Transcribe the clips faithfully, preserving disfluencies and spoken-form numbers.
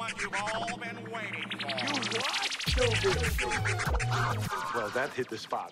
moment you've all been waiting for. You what? Showbiz. Well, that hit the spot.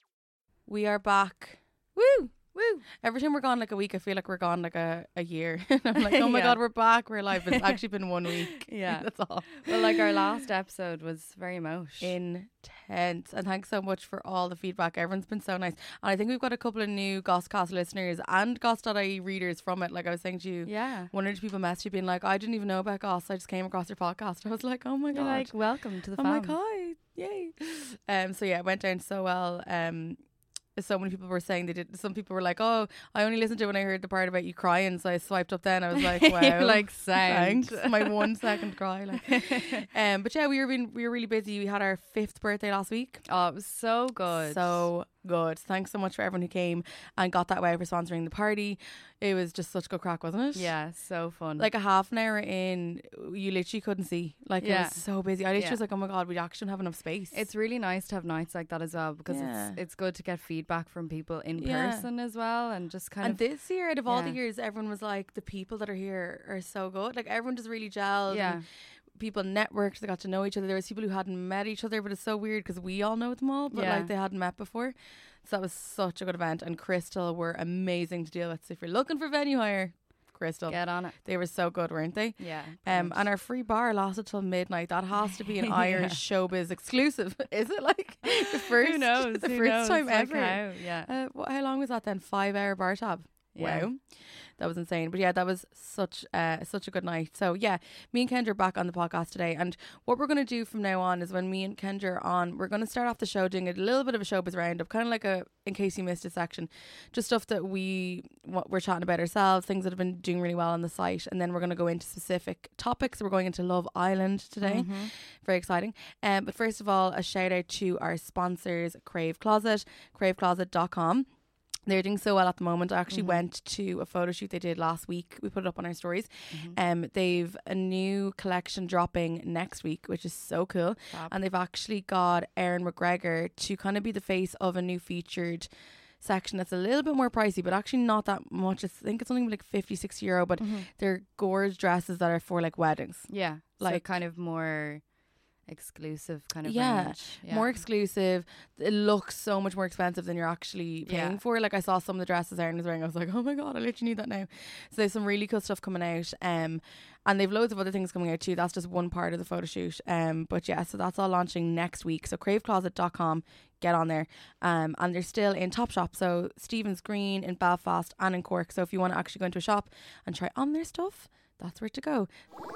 We are back. Woo! Woo! Every time we're gone like a week, I feel like we're gone like a, a year. I'm like, oh my Yeah. God, we're back. We're alive. But it's actually been one week. Yeah. That's all. Well, like our last episode was very emotional. Intense. And thanks so much for all the feedback. Everyone's been so nice. And I think we've got a couple of new Gosscast listeners and Goss dot I E readers from it. Like I was saying to you, Yeah. one or two people messaged you being like, I didn't even know about Goss. I just came across your podcast. I was like, oh my You're God. like, welcome to the I'm fam. like, hi. Yay. Um, so yeah, it went down so well. Um, so many people were saying they did. Some people were like, "Oh, I only listened to it when I heard the part about you crying." So I swiped up. Then I was like, "Wow, You're like, sound. thanks." My one second cry. Like, um, but yeah, we were being, we were really busy. We had our fifth birthday last week. Oh, it was so good. So good. Thanks so much for everyone who came and got that way for sponsoring the party. It was just such good crack, wasn't it? Yeah, so fun. Like a half an hour in, you literally couldn't see. Like Yeah. it was so busy. I literally Yeah. was like, "Oh my God, we actually don't have enough space." it's really nice to have nights like that as well because Yeah. it's it's good to get feedback from people in Yeah. person as well and just kind and of this year, out of all the yeah. years, everyone was like, the people that are here are so good. Like everyone just really gelled. Yeah. and people networked. They got to know each other. There was people who hadn't met each other, but it's so weird because we all know them all, but Yeah. like they hadn't met before. So that was such a good event. And Crystal were amazing to deal with. So if you're looking for venue hire, Crystal, get on it. they were so good, weren't they? Yeah. Um, brilliant. and our free bar lasted till midnight. That has to be an Yeah. Irish showbiz exclusive, is it? Like the first, Who knows? the Who first knows? time Like ever. how? Yeah. Uh, what, how long was that then? Five hour bar tab. Yeah. Wow, that was insane. But yeah, that was such uh, such a good night. So yeah, me and Kendra are back on the podcast today, and what we're going to do from now on is when me and Kendra are on, we're going to start off the show doing a little bit of a showbiz roundup, kind of like a in case you missed a section, just stuff that we what we're chatting about ourselves, things that have been doing really well on the site, and then we're going to go into specific topics. We're going into Love Island today. Mm-hmm. Very exciting. Um, but first of all, a shout out to our sponsors, Crave Closet, crave closet dot com. They're doing so well at the moment. I actually Mhm. went to a photo shoot they did last week. We put it up on our stories. Mhm. Um, they've a new collection dropping next week, which is so cool. Fab. And they've actually got Erin McGregor to kind of be the face of a new featured section that's a little bit more pricey, but actually not that much. I think it's only like fifty, sixty euro, but Mhm. they're gorgeous dresses that are for like weddings. Yeah. Like like- kind of more exclusive kind of Yeah, range. Yeah. More exclusive. It looks so much more expensive than you're actually paying Yeah. for. Like I saw some of the dresses Erin was wearing. I was like, oh my God, I literally need that now. So there's some really cool stuff coming out. Um, and they've loads of other things coming out too. That's just one part of the photo shoot. Um, but yeah, so that's all launching next week. So crave closet dot com, get on there. Um, and they're still in Topshop. So Stephen's Green in Belfast and in Cork. So if you want to actually go into a shop and try on their stuff, that's where to go.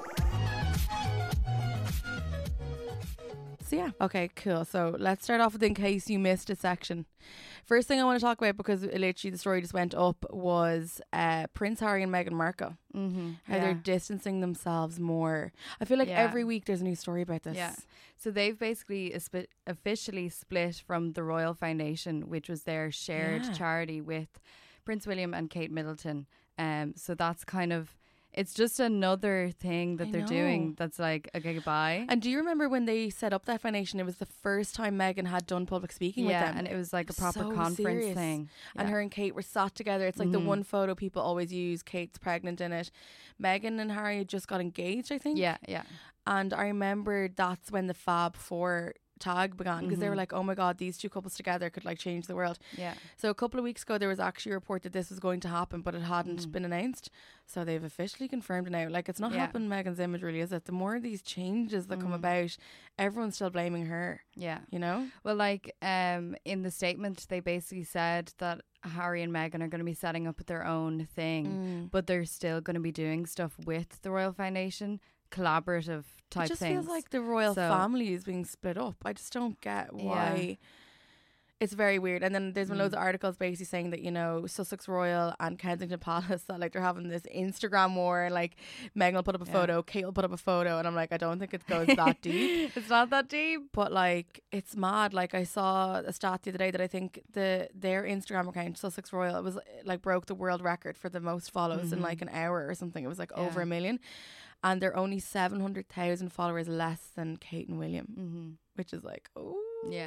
So yeah, okay, cool. So let's start off with in case you missed a section. First thing I want to talk about, because literally the story just went up, was uh, Prince Harry and Meghan Markle. Mm-hmm. How yeah. they're distancing themselves more. I feel like Yeah. every week there's a new story about this. Yeah. So they've basically esp- officially split from the Royal Foundation, which was their shared Yeah. charity with Prince William and Kate Middleton. Um, so that's kind of, it's just another thing that I they're know. doing that's like, okay, goodbye. And do you remember when they set up that foundation? It was the first time Meghan had done public speaking yeah, with them. and it was like a proper So conference serious. thing. And Yeah. her and Kate were sat together. It's like the Mhm. one photo people always use. Kate's pregnant in it. Meghan and Harry had just got engaged, I think. Yeah, yeah. And I remember that's when the Fab Four tag began, because they were Mhm. like, oh my God, these two couples together could like change the world. Yeah. So a couple of weeks ago there was actually a report that this was going to happen, but it hadn't Mhm. been announced. So they've officially confirmed it now. Like, it's not Yeah. helping Meghan's image really, is it? The more of these changes that come Mhm. about, everyone's still blaming her, Yeah. you know? Well, like um, in the statement, they basically said that Harry and Meghan are going to be setting up their own thing, Mm. but they're still going to be doing stuff with the Royal Foundation, collaborative type It just things. feels like the royal So- family is being split up. I just don't get why. It's very weird. And then there's been Mm. loads of articles basically saying that, you know, Sussex Royal and Kensington Palace, that like they're having this Instagram war. Like Meghan will put up a Yeah. photo, Kate will put up a photo, and I'm like, I don't think it goes that deep. It's not that deep. But like, it's mad. Like, I saw a stat the other day that I think the their Instagram account, Sussex Royal, it was like broke the world record for the most follows in Mhm. like an hour or something. It was like over Yeah. a million, and they're only seven hundred thousand followers less than Kate and William, Mm-hmm. which is like, oh Yeah.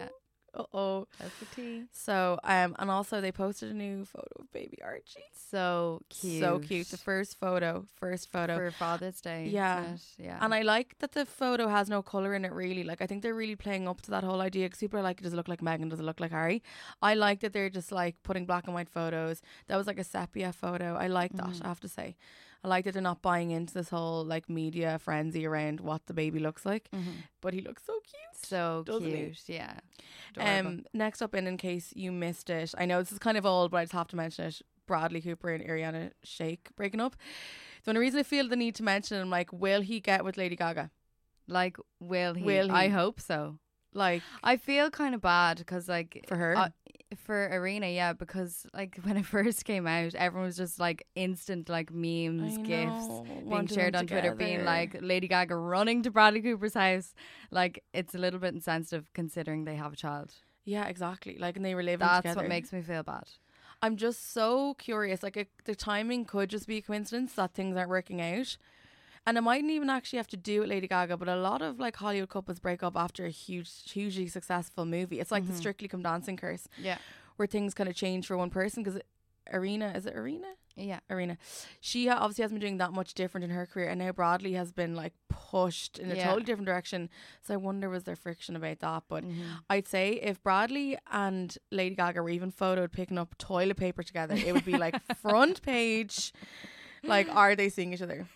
Uh oh. That's the tea. So, um, and also they posted a new photo of baby Archie. So cute. So cute. The first photo, first photo. For Father's Day. Yeah. Isn't it? Yeah. And I like that the photo has no colour in it, really. Like, I think they're really playing up to that whole idea because people are like, does it look like Meghan? Does it look like Harry? I like that they're just like putting black and white photos. That was like a sepia photo. I like that, Mhm. I have to say. I like that they're not buying into this whole like media frenzy around what the baby looks like. Mhm. But he looks so cute. So Doesn't he? cute. Yeah. Adorable. Um, next up, in in case you missed it, I know this is kind of old, but I just have to mention it. Bradley Cooper and Ariana Shake breaking up. The only reason I feel the need to mention it, I'm like, will he get with Lady Gaga? Like, will he? Will he? I hope so. Like, I feel kind of bad because, like, for her? uh, for Arena, yeah, because like when it first came out, everyone was just like instant like memes, I gifs know, being wanting shared them on Twitter, being together. like Lady Gaga running to Bradley Cooper's house. Like, it's a little bit insensitive considering they have a child. Yeah, exactly. Like, and they were living That's together. what makes me feel bad. I'm just so curious. Like, it, the timing could just be a coincidence that things aren't working out. And it mightn't even actually have to do with Lady Gaga, but a lot of like Hollywood couples break up after a huge, hugely successful movie. It's like the Mhm. Strictly Come Dancing curse, Yeah, where things kind of change for one person. Because Arena, is it Arena? yeah. Arena. She ha- obviously hasn't been doing that much different in her career, and now Bradley has been like pushed in a Yeah. totally different direction. So I wonder, was there friction about that? But Mhm. I'd say if Bradley and Lady Gaga were even photoed picking up toilet paper together, it would be like front page. Like, are they seeing each other?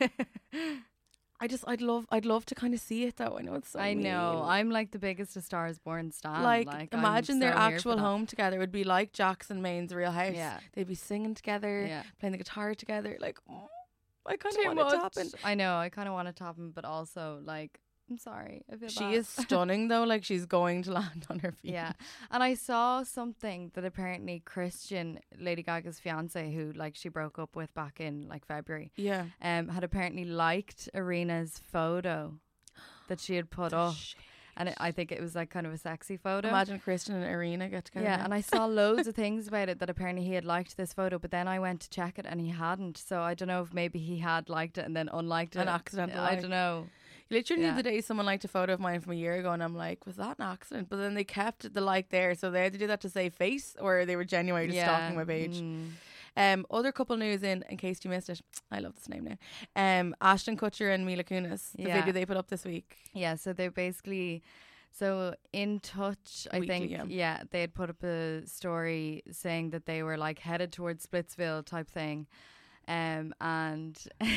I just, I'd love, I'd love to kind of see it though. I know it's so I know. mean. I'm like the biggest A Star Is Born stan. like, Like, I'm imagine their so here for actual that. home together. It would be like Jackson Maine's Real House. Yeah. They'd be singing together, Yeah. playing the guitar together. Like, oh, I kind Too of want it to much. happen. I know. I kind of want it to happen, but also like, I'm sorry. I feel She bad. is stunning though. Like, she's going to land on her feet. Yeah. And I saw something that apparently Christian, Lady Gaga's fiance, who like she broke up with back in like February, Yeah. um, had apparently liked Arena's photo that she had put up. And it, I think it was like kind of a sexy photo. Imagine Christian and Arena get together. Yeah, and I saw loads of things about it that apparently he had liked this photo, but then I went to check it and he hadn't. So I don't know if maybe he had liked it and then unliked it. An accidental I like. don't know. Literally Yeah. the other day, someone liked a photo of mine from a year ago, and I'm like, was that an accident? But then they kept the like there, so they had to do that to save face, or they were genuinely just stalking my page. Mm. Um, other couple news in, in case you missed it. I love this name now. Um, Ashton Kutcher and Mila Kunis, the Yeah. video they put up this week. Yeah, so they're basically so in touch. I Weekly, think yeah. yeah. they had put up a story saying that they were like headed towards Splitsville type thing. Um, and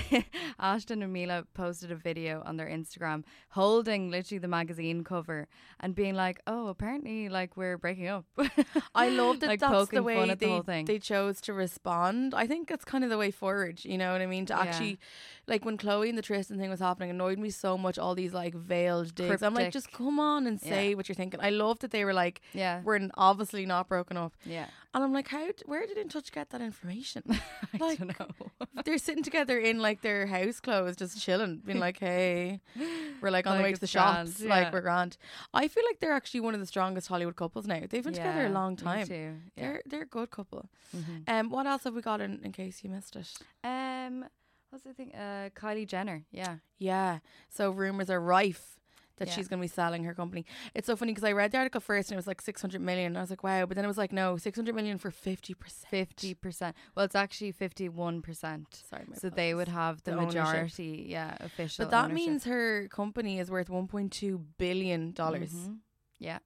Ashton and Mila posted a video on their Instagram holding literally the magazine cover and being like, oh, apparently like we're breaking up. I love that Like, that's poking the way fun at the they, whole thing. they chose to respond. I think it's kind of the way forward, you know what I mean? To Yeah. actually, like when Chloe and the Tristan thing was happening, annoyed me so much, all these like veiled digs. I'm like, Cryptic. just come on and say Yeah. what you're thinking. I love that they were like, Yeah. we're n- obviously not broken up. Yeah. And I'm like, how, d- where did In Touch get that information? I Like, don't know. They're sitting together in like their house clothes, just chilling, being like, hey, we're like on the Like, way to the it's shops, grand, like yeah. we're grand. I feel like they're actually one of the strongest Hollywood couples now. They've been together a Yeah, long me time. too. Yeah. They're they're a good couple. Mhm. Um, what else have we got in, in case you missed it? Um, what's the thing? Uh, Kylie Jenner. Yeah. Yeah. So rumors are rife that Yeah. she's going to be selling her company. It's so funny because I read the article first and it was like six hundred million. I was like, wow. But then it was like, no, six hundred million for fifty percent. Fifty percent. Well, it's actually fifty-one percent. Sorry, my So they apologies. would have the, The ownership. majority, yeah, official. But that ownership. means her company is worth one point two billion dollars. Mhm. Yeah.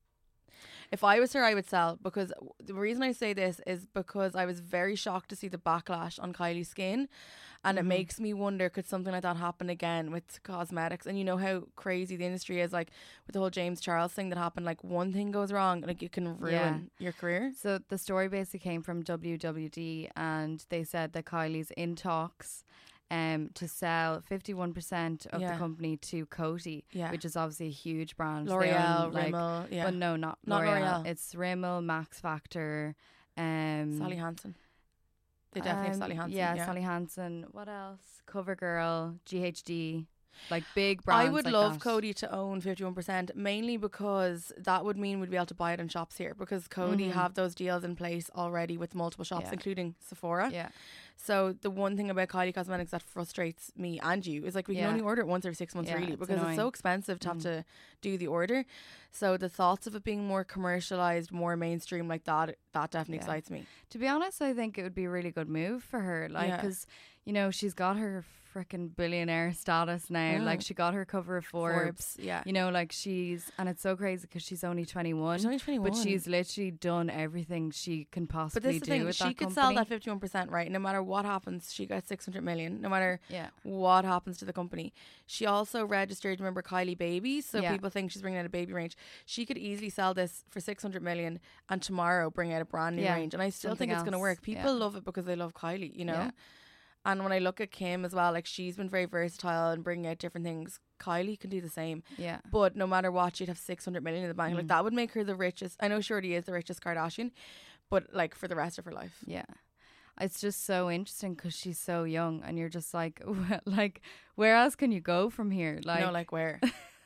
If I was her, I would sell, because the reason I say this is because I was very shocked to see the backlash on Kylie's skin, and Mhm. it makes me wonder, could something like that happen again with cosmetics? And you know how crazy the industry is, like with the whole James Charles thing that happened, like one thing goes wrong, like it can ruin your career. So the story basically came from W W D, and they said that Kylie's in talks um, to sell fifty-one percent of Yeah. the company to Coty, Yeah. which is obviously a huge brand. They L'Oreal, own, like, Rimmel, yeah. Well, no, not, Not L'Oreal. L'Oreal. It's Rimmel, Max Factor, um, Sally Hansen. They definitely have um, Sally Hansen. Yeah, Yeah, Sally Hansen. What else? CoverGirl, G H D. like big brands. I would like love that. Cody to own fifty-one percent, mainly because that would mean we'd be able to buy it in shops here, because Cody Mhm. have those deals in place already with multiple shops, Yeah. including Sephora. Yeah, So the one thing about Kylie Cosmetics that frustrates me and you is like we can Yeah. only order it once every six months Yeah, really, it's because it's so annoying. expensive to have Mm. to do the order. So the thoughts of it being more commercialized, more mainstream like that, that definitely Yeah. excites me. to be honest, I think it would be a really good move for her. Like, Yeah. because you know she's got her freaking billionaire status now. Mm. Like, she got her cover of Forbes. yeah. You know, like she's, and it's so crazy because she's only twenty-one. She's only twenty-one. But she's literally done everything she can But possibly this is the do thing, with she that could company. sell that fifty-one percent, right? No matter what happens, she gets six hundred million, no matter Yeah, what happens to the company. She also registered, remember, Kylie Babies, so Yeah. people think she's bringing out a baby range. She could easily sell this for six hundred million and tomorrow bring out a brand new Yeah, range, and I still something think it's going to else, work. People yeah. love it because they love Kylie, you know. Yeah. And when I look at Kim as well, like, she's been very versatile and bringing out different things. Kylie can do the same, yeah, but no matter what, she'd have six hundred million in the bank. Like, Mm. that would make her the richest. I know she already is the richest Kardashian, but like for the rest of her life. yeah. It's just so interesting because she's so young, and you're just like, like, where else can you go from here? Like, no, like where?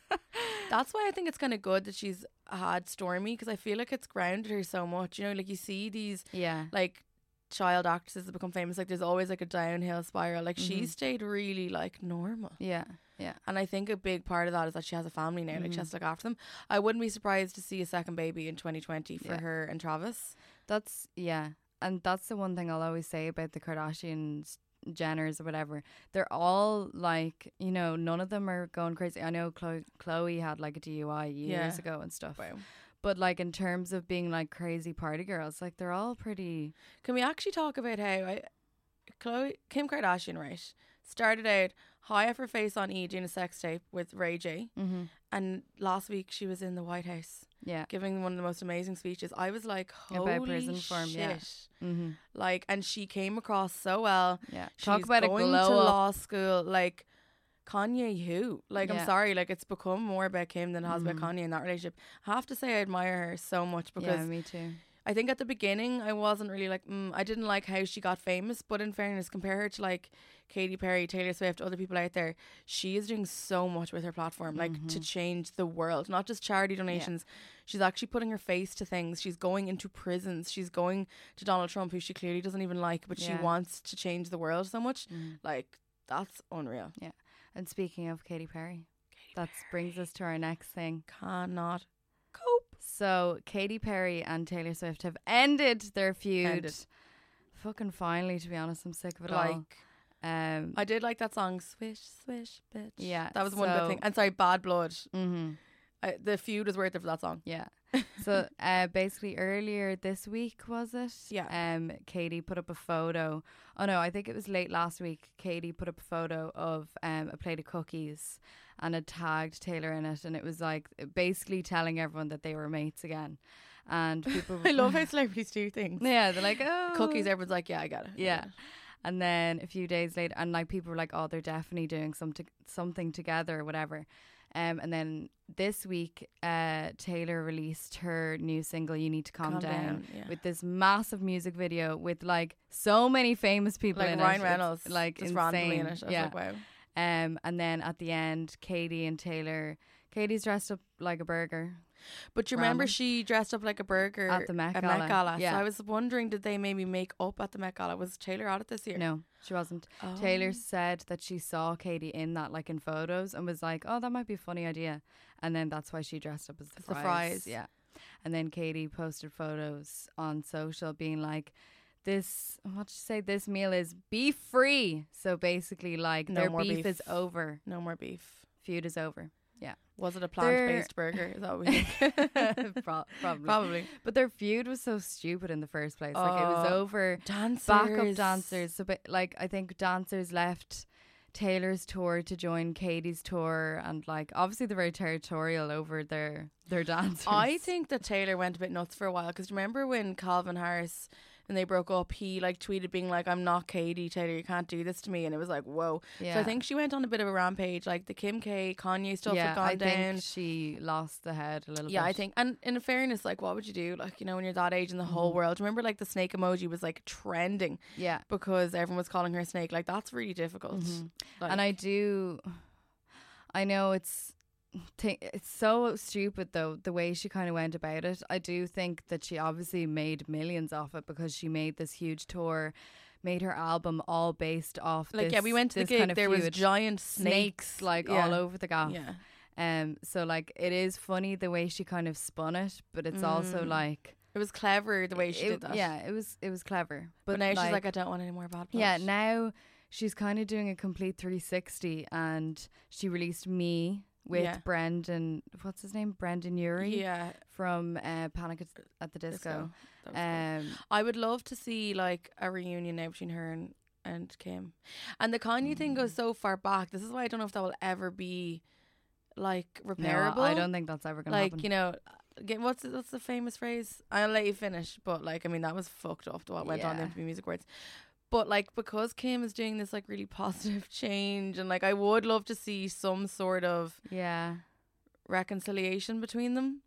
That's why I think it's kind of good that she's had Stormy, because I feel like it's grounded her so much. You know, like you see these yeah, like child actresses that become famous, like there's always like a downhill spiral. Like she Mhm. stayed really like normal. yeah, yeah. And I think a big part of that is that she has a family now. Like she Mhm. has to look after them. I wouldn't be surprised to see a second baby in twenty twenty for Yeah. her and Travis. That's yeah, and that's the one thing I'll always say about the Kardashians, Jenners or whatever. They're all like, you know, none of them are going crazy. I know Chloe, Chloe had like a D U I years Yeah. ago and stuff. Wow. But like in terms of being like crazy party girls, like they're all pretty. Can we actually talk about how I, Chloe, Kim Kardashian, right, started out high off her face on E doing a sex tape with Ray J, Mm-hmm. and last week she was in the White House Yeah. giving one of the most amazing speeches. I was like, holy About prison shit. reform, yeah. Mm-hmm. Like, and she came across so well. Yeah. She's Talk about a going glow to up. law school. Like, Kanye who? Like, Yeah. I'm sorry, like it's become more about Kim than it has Mhm. about Kanye in that relationship. I have to say I admire her so much, Yeah, because me too. I think at the beginning I wasn't really like, mm, I didn't like how she got famous, but in fairness, compare her to like Katy Perry, Taylor Swift, other people out there, she is doing so much with her platform, like to Mhm. change the world, not just charity donations. She's actually putting her face to things. She's going into prisons. She's going to Donald Trump, who she clearly doesn't even like, but she Yeah. wants to change the world so much. Mhm. Like, that's unreal. And speaking of Katy Perry, that brings us to our next thing. Cannot cope. So Katy Perry and Taylor Swift have ended their feud. Ended. Fucking finally, to be honest, I'm sick of it Like, all. Um, I did like that song, Swish, Swish, Bitch. Yeah, That was one good so- thing. And sorry, Bad Blood. mm-hmm. I, the feud was worth it for that song. Yeah. So uh, basically earlier this week, was it? Yeah. Um, Katie put up a photo. Oh no, I think it was late last week. Katie put up a photo of um, a plate of cookies and had tagged Taylor in it, and it was like basically telling everyone that they were mates again. And people, I love how celebrities do things. yeah, they're like, oh, Cookies, everyone's like, yeah, I got it. I Yeah. get it. And then a few days later, and like people were like, oh, they're definitely doing something something together or whatever. Um, and then this week, uh, Taylor released her new single, You Need to Calm, Calm Down, Down, yeah. with this massive music video with like so many famous people Like in Ryan it. Reynolds, It's, like just insane. randomly in it. I was yeah. like, wow. Um, and then at the end, Katie and Taylor, Katie's dressed up like a burger. But you remember Random. she dressed up like a burger At the Met at Gala. Met Gala. Yeah. So I was wondering, did they maybe make up at the Met Gala? Was Taylor at it this year? No, she wasn't. Oh. Taylor said that she saw Katie in that, like in photos, and was like, "Oh, that might be a funny idea," and then that's why she dressed up as the As the fries. fries. Yeah, and then Katie posted photos on social, being like, "This, what did she say? This meal is beef free." So basically, like No their more beef, beef. is over. No more beef. Feud is over. Yeah, Was it a plant-based burger? Is that what we think? Pro- probably. Probably. But their feud was so stupid in the first place. Like it was Oh. over. Dancers. Backup dancers. So, but, like, I think dancers left Taylor's tour to join Katie's tour, and like, obviously, they're very territorial over their their dancers. I think that Taylor went a bit nuts for a while, because remember when Calvin Harris and they broke up, he like tweeted being like, I'm not Katie, Taylor, you can't do this to me. And it was like, whoa. yeah. So I think she went on a bit of a rampage. Like the Kim K, Kanye stuff yeah, had gone I down. think she lost the head a little Yeah, bit. I think. And in fairness, like, what would you do? Like, you know, when you're that age in the whole Mhm. world. Remember, like, the snake emoji was like trending Yeah. because everyone was calling her a snake. Like, that's really difficult. Mhm. Like, And I do. I know it's th- it's so stupid though the way she kind of went about it. I do think that she obviously made millions off it because she made this huge tour, made her album all based off Like this, yeah, we went to the this gig. kind of There was feud. giant snakes, snakes like yeah. all over the gaff. Yeah, Um, so like it is funny the way she kind of spun it, but it's also Mm. like it was clever the way she it- did that. Yeah, it was it was clever. but, But, now like, she's like, I don't want any more bad blood. yeah, now she's kind of doing a complete three sixty, and she released Me with Yeah. Brendan. What's his name? Brendan Urie yeah. from uh, Panic at, at the Disco. That was great. Um, I would love to see like a reunion now between her and, and Kim. And the Kanye thing goes so far back. This is why I don't know if that will ever be like no, repairable. I don't think that's ever gonna like happen. you know, get, what's the, what's the famous phrase? I'll let you finish. But like, I mean, that was fucked up. What went on the Yeah. M T V Music Awards. But like, because Kim is doing this like really positive change, and like, I would love to see some sort of Yeah, reconciliation between them.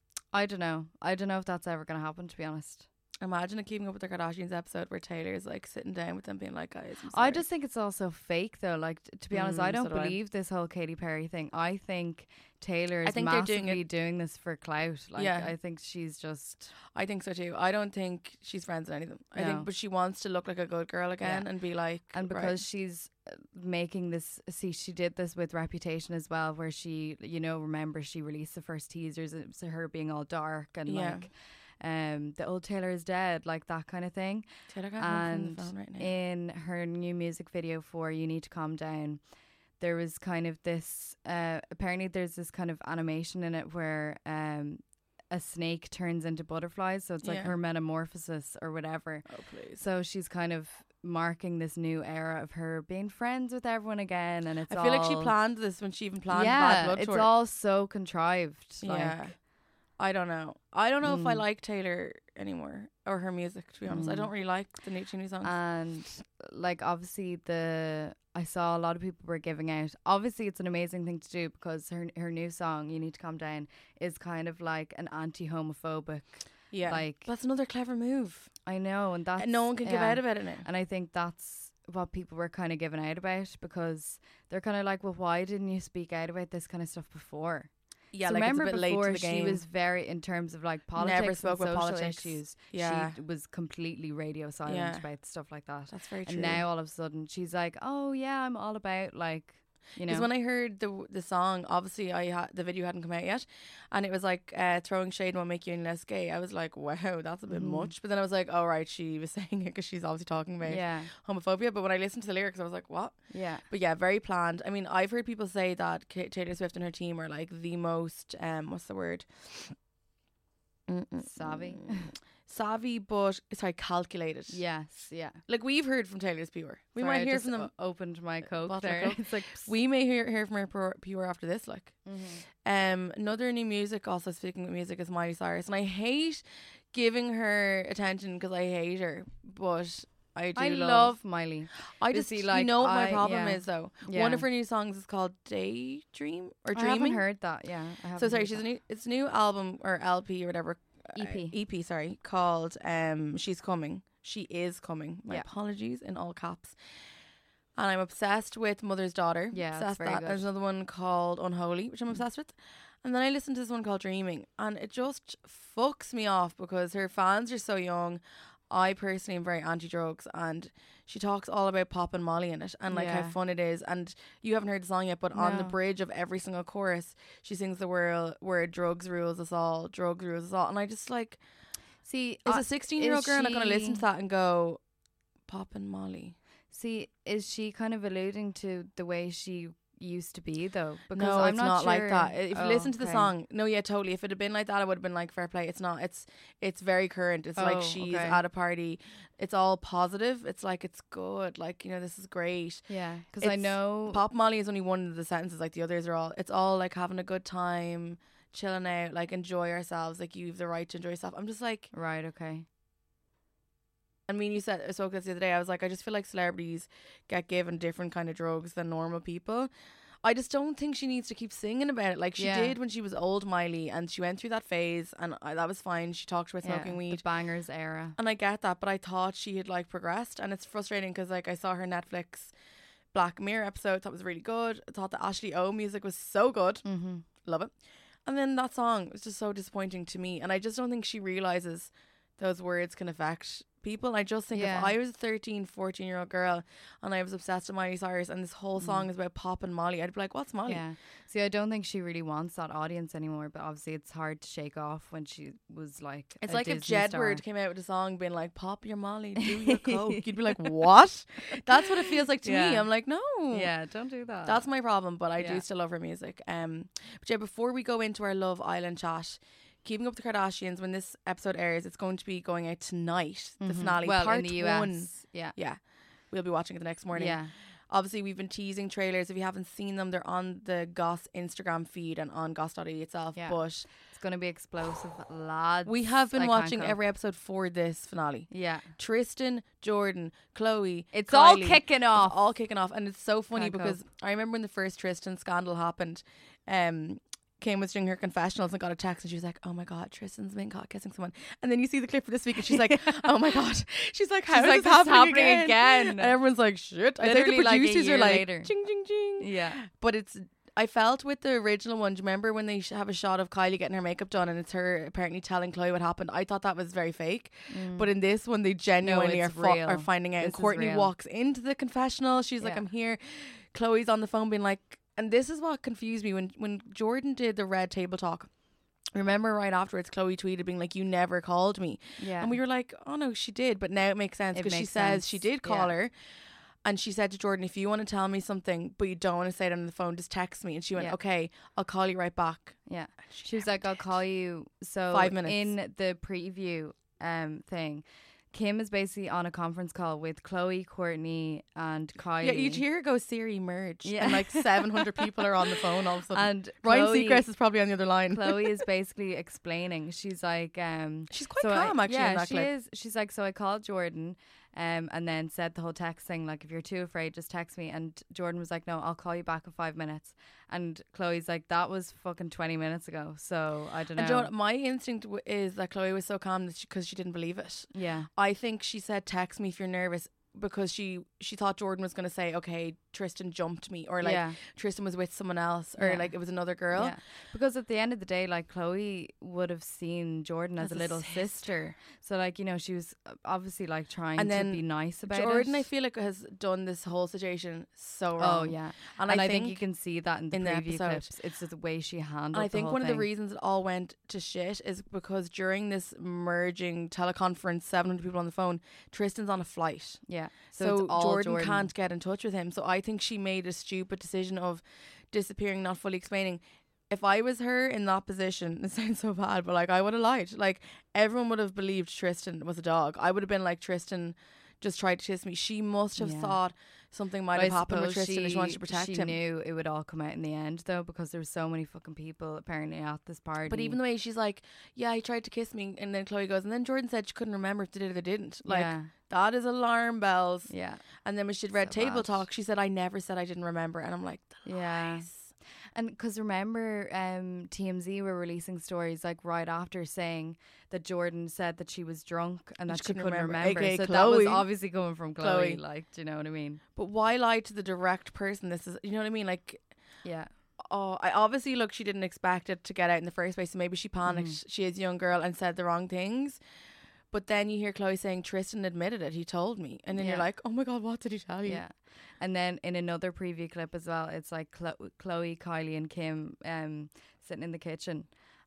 I don't know. I don't know if that's ever gonna happen. To be honest, Imagine a Keeping Up with the Kardashians episode where Taylor's like sitting down with them, being like, "Guys, I'm I sorry." just think it's also fake though. Like t- to be honest, Mm, I don't so do I. believe this whole Katy Perry thing. I think Taylor is I think they're doing massively it- doing this for clout. Like Yeah. I think she's just I think so too. I don't think she's friends with any of them. I No. think, but she wants to look like a good girl again and be like, and right. because she's uh, making this. See, she did this with Reputation as well, where she, you know, remember she released the first teasers. It was her being all dark and Yeah. like, um, the old Taylor is dead, like that kind of thing. Taylor got home from And the phone right now. in her new music video for You Need to Calm Down, there was kind of this uh apparently there's this kind of animation in it where um a snake turns into butterflies, so it's like Yeah. her metamorphosis or whatever. Oh please. So she's kind of marking this new era of her being friends with everyone again, and it's I feel like she all- planned this when she even planned yeah, Bad Blood it's tour. all so contrived. Like, yeah. I don't know. I don't know if I Mm. like Taylor anymore or her music. To be honest, I Mm. don't really like the new new songs. and like obviously the I saw a lot of people were giving out. Obviously, it's an amazing thing to do because her her new song "You Need to Calm Down" is kind of like an anti-homophobic. yeah, like- that's another clever move. I know, and that's And no one can give yeah. out about it now. And I think that's what people were kind of giving out about because they're kind of like, well, why didn't you speak out about this kind of stuff before? Yeah, so like remember it's a bit late before to the game. she was very in terms of like politics Never spoke and about social politics. issues. Yeah. She was completely radio silent Yeah. about stuff like that. That's very true. And now all of a sudden she's like, oh yeah, I'm all about like, you know. Because when I heard the the song, obviously I had the video hadn't come out yet, and it was like uh, throwing shade won't make you any less gay. I was like, wow, that's a bit Mhm. much. But then I was like, oh right, she was saying it because she's obviously talking about yeah, homophobia. But when I listened to the lyrics, I was like, what? yeah. But yeah, very planned. I mean, I've heard people say that K- Taylor Swift and her team are like the most um, what's the word? Mm-mm-mm. Savvy. Savvy, but sorry, calculated. Yes, yeah. Like we've heard from Taylor's P R. We Sorry, might I hear just from them. o- opened my coke bottle of there. Coke. It's like We may hear hear from her P R after this. Like. Mhm. Um, another new music, also speaking of music, is Miley Cyrus, and I hate giving her attention because I hate her, but I do I love. love Miley. I you just see, you like, know what my I- problem yeah. is though. Yeah. One of her new songs is called Daydream or I haven't Dreaming. heard that. Yeah, I haven't So sorry, heard she's a that. new. It's a new album or L P or whatever. uh, E P. E P, sorry, called um. She's coming. She is coming. My Yeah. apologies in all caps. And I'm obsessed with Mother's Daughter. Yeah, that's obsessed very that. good. There's another one called Unholy, which I'm obsessed with. And then I listened to this one called Dreaming, and it just fucks me off because her fans are so young. I personally am very anti-drugs, and she talks all about Pop and Molly in it, and like how Yeah. fun it is. And you haven't heard the song yet, but on the No. bridge of every single chorus, she sings the word where drugs rules us all, drugs rules us all, and I just like See, is I- a sixteen-year-old is girl not going to listen she- to that and go, Pop and Molly? see, is she kind of alluding to the way she used to be though? Because No, I'm it's not, not, like sure- that. If you Oh, listen to the okay. song, no, yeah, totally. If it had been like that, I would have been like, fair play. It's not. It's it's very current. It's Oh, like she's okay. at a party. It's all positive. It's like it's good. Like, you know, this is great. Yeah, because I It's know. Pop Molly is only one of the sentences. Like the others are all. It's all like having a good time, chilling out, like enjoy ourselves. Like you have the right to enjoy yourself. I'm just like. Right. Okay. I mean, you said I spoke this the other day. I was like, I just feel like celebrities get given different kind of drugs than normal people. I just don't think she needs to keep singing about it like she Yeah. did when she was old Miley, and she went through that phase, and I, that was fine. She talked about smoking yeah, weed, The bangers era. and I get that, but I thought she had like progressed, and it's frustrating because like I saw her Netflix Black Mirror episode. Thought was really good. I thought the Ashley O music was so good. Mm-hmm. Love it. And then that song was just so disappointing to me. And I just don't think she realizes those words can affect people. I just think Yeah. if I was a thirteen, fourteen year old girl and I was obsessed with Miley Cyrus and this whole song is about Pop and Molly, I'd be like, what's Molly? Yeah. See, I don't think she really wants that audience anymore, but obviously it's hard to shake off when she was like It's a like if Disney Jedward star. came out with a song being like, pop your Molly, do your coke. You'd be like, what? That's what it feels like to me. Yeah. I'm like, no. Yeah, don't do that. That's my problem, but I Yeah. do still love her music. Um, but yeah, before we go into our Love Island chat, Keeping Up with the Kardashians, when this episode airs, it's going to be going out tonight, the Mhm. finale, well, part in the U S. one. Yeah. Yeah, we'll be watching it the next morning. Yeah. Obviously, we've been teasing trailers. If you haven't seen them, they're on the Goss Instagram feed and on goss dot I E itself. Yeah. But It's going to be explosive, lads. we have been I can't watching cope. every episode for this finale. Yeah. Tristan, Jordan, Chloe. It's all Kylie. kicking It's off. all kicking off. And it's so funny Can't because I remember when the first Tristan scandal happened, um, Kim was doing her confessionals and got a text and she was like, oh my God, Tristan's been caught kissing someone. And then you see the clip for this week and she's like, oh my God. She's like, how She's is like, this "This is happening, happening again? again." And everyone's like, shit. I think the Literally, like, a producers year are like, later. ching, ching, ching. Yeah. But it's, I felt with the original one, do you remember when they sh- have a shot of Kylie getting her makeup done and it's her apparently telling Chloe what happened? I thought that was very fake. But in this one, they genuinely are, it's fo- real. are finding out. And This is Courtney real. walks into the confessional. She's like, Yeah. I'm here. Chloe's on the phone being like, and this is what confused me when, when Jordan did the red table talk. Remember right afterwards, Chloe tweeted being like, you never called me. Yeah. And we were like, oh no, she did. But now it makes sense It because she makes says sense. she did call Yeah. her. And she said to Jordan, if you want to tell me something, but you don't want to say it on the phone, just text me. And she went, Yeah. okay, I'll call you right back. Yeah. She was like, I'll call you. So Five minutes. in the preview um thing, Kim is basically on a conference call with Chloe, Courtney, and Kylie. Yeah, you'd hear her go Siri merge. Yeah. And like seven hundred people are on the phone all of a sudden. And Ryan Chloe, Seacrest is probably on the other line. Chloe is basically explaining. She's like, um, She's quite so I- calm actually yeah, in that she clip. is. She's like, so I called Jordan, um, and then said the whole text thing, like, if you're too afraid, just text me. And Jordan was like, no, I'll call you back in five minutes. And Chloe's like, that was fucking twenty minutes ago. So I don't know. And do you know what, my instinct w- is that Chloe was so calm because she, 'cause she didn't believe it. Yeah. I think she said, text me if you're nervous because she, she thought Jordan was going to say, okay, Tristan jumped me or like yeah. Tristan was with someone else or Yeah. like it was another girl. Yeah. Because at the end of the day, like, Chloe would have seen Jordan as, As a a little sister. sister. So like, you know, she was uh, obviously like trying And to then be nice about Jordan, it. I feel like, has done this whole situation so Oh wrong. yeah, And, and, I, I, think, think, you can see that in the in the preview episode. clips. It's just the way she handled. and I the think whole one of the thing. reasons it all went to shit is because during this merging teleconference, seven hundred people on the phone, Tristan's on a flight. Yeah. So, So, it's all Jordan, Jordan, can't get in touch with him. So I think she made a stupid decision of disappearing, not fully explaining. If I was her in that position, it sounds so bad, but like I would have lied. Like everyone would have believed Tristan was a dog. I would have been like, Tristan just tried to kiss me. She must have Yeah. thought something might But have I happened with suppose Tristan and she wanted to protect she him. knew it would all come out in the end, though, because there were so many fucking people apparently at this party. But even the way she's like, yeah, he tried to kiss me, and then Chloe goes, and then Jordan said she couldn't remember if they did or they didn't. Like yeah, that is alarm bells. yeah, And then when she did Red So Table bad. Talk, she said, I never said I didn't remember. And I'm like, yeah. lies. And because remember, um, T M Z were releasing stories like right after saying that Jordan said that she was drunk and that she couldn't, remember. aka So that was Chloe. obviously coming from Chloe, Chloe. Like, do you know what I mean? But why lie to the direct person? This is, you know what I mean? Like, Yeah, oh, I obviously look, she didn't expect it to get out in the first place. So maybe she panicked. Mhm. She is a young girl and said the wrong things. But then you hear Chloe saying, Tristan admitted it. He told me. And then you're Yeah. like, oh my God, what did he tell you? yeah. And then in another preview clip as well, it's like Chlo- Chloe, Kylie, and Kim um sitting in the kitchen.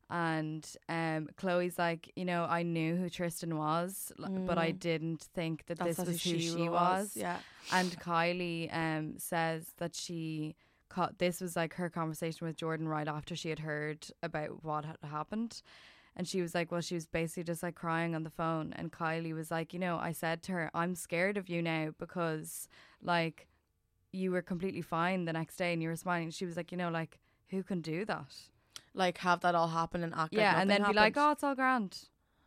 And um, Chloe's like, you know, I knew who Tristan was, l- but I Mm. didn't think that That's this who was who she was. Yeah. And Kylie um says that she caught this was like her conversation with Jordan right after she had heard about what had happened. And she was like, well, she was basically just like crying on the phone. And Kylie was like, you know, I said to her, I'm scared of you now because like you were completely fine the next day and you were smiling. She was like, you know, like who can do that? Like have that all happen and act Yeah, like and then nothing be like, happened. oh, it's all grand.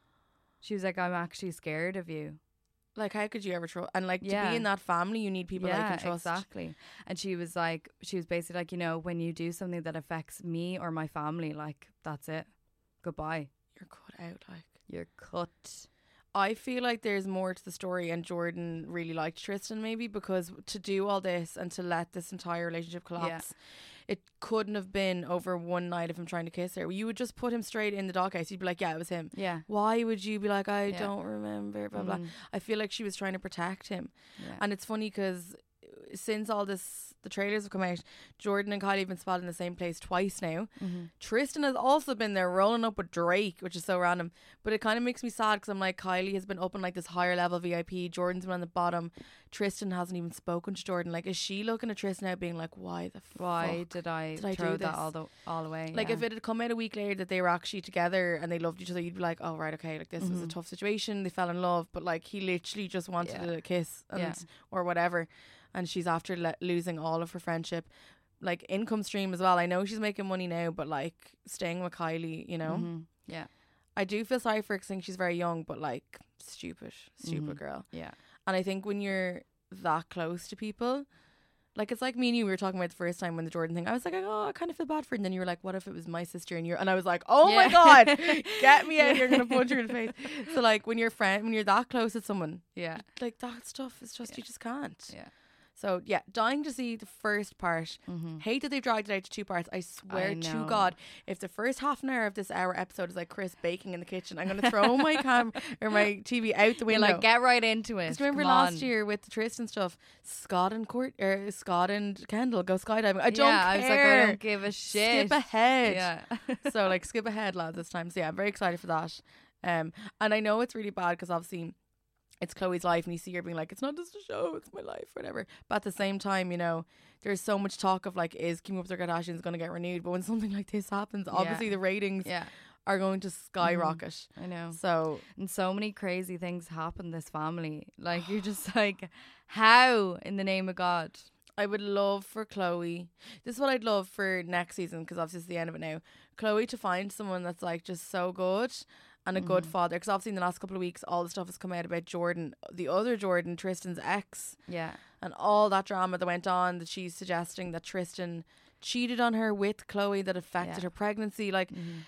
She was like, I'm actually scared of you. Like, how could you ever trust? And like, to Yeah. be in that family, you need people that you can trust. exactly. And she was like, she was basically like, you know, when you do something that affects me or my family, like that's it. Goodbye. You're cut out. Like, You're cut. I feel like there's more to the story, and Jordan really liked Tristan maybe, because to do all this and to let this entire relationship collapse, it couldn't have been over one night of him trying to kiss her. You would just put him straight in the doghouse. You'd be like, yeah, it was him. Yeah. Why would you be like, I Yeah. don't remember, blah, blah. Mm. I feel like she was trying to protect him. Yeah. And it's funny because since all this, the trailers have come out, Jordan and Kylie have been spotted in the same place twice now. Mm-hmm. Tristan has also been there rolling up with Drake, which is so random. But it kind of makes me sad because I'm like, Kylie has been up in like this higher level V I P. Jordan's been on the bottom. Tristan hasn't even spoken to Jordan. Like, is she looking at Tristan now being like, why the Why fuck did I did I throw do that this? all the all away? Like, yeah. if it had come out a week later that they were actually together and they loved each other, you'd be like, oh, right, okay, like, this was a Mhm. tough situation. They fell in love, but, like, he literally just wanted Yeah. a kiss and Yeah. or whatever. And she's after le- losing all of her friendship. Like, income stream as well. I know she's making money now, but, like, staying with Kylie, you know? Mhm. Yeah. I do feel sorry for her 'cause I think she's very young, but, like, stupid, stupid Mhm. girl. Yeah. And I think when you're that close to people, like, it's like me and you, we were talking about the first time when the Jordan thing, I was like, oh, I kind of feel bad for her. And then you were like, what if it was my sister and you're, and I was like, oh my Yeah. God, get me out, you're going to punch her in the face. So, like, when you're friend, when you're that close to someone, Yeah. like, that stuff is just, Yeah. you just can't. Yeah. So, yeah, dying to see the first part. Mm-hmm. Hate that they've dragged it out to two parts. I swear I to know. God, if the first half an hour of this hour episode is like Chris baking in the kitchen, I'm going to throw my cam or my T V out the You're window. like, get right into it. Just remember Come last on. year with the Tristan stuff, Scott and Court or Scott and Kendall go skydiving. I don't yeah, care. I was like, I don't give a shit. Skip ahead. Yeah. So like skip ahead, lads, this time. So yeah, I'm very excited for that. Um, and I know it's really bad because obviously it's Chloe's life, and you see her being like, it's not just a show, it's my life, whatever. But at the same time, you know, there's so much talk of like, is Keeping Up with the Kardashians going to get renewed? But when something like this happens, obviously Yeah. the ratings Yeah. are going to skyrocket. I know. So And so many crazy things happen in this family. Like, you're just like, how in the name of God? I would love for Chloe. This is what I'd love for next season, because obviously it's the end of it now. Chloe to find someone that's like just so good and a good Mhm. father. Because obviously in the last couple of weeks, all the stuff has come out about Jordan, the other Jordan, Tristan's ex, Yeah. and all that drama that went on. That she's suggesting that Tristan cheated on her with Chloe, that affected Yeah. her pregnancy. Like Mhm.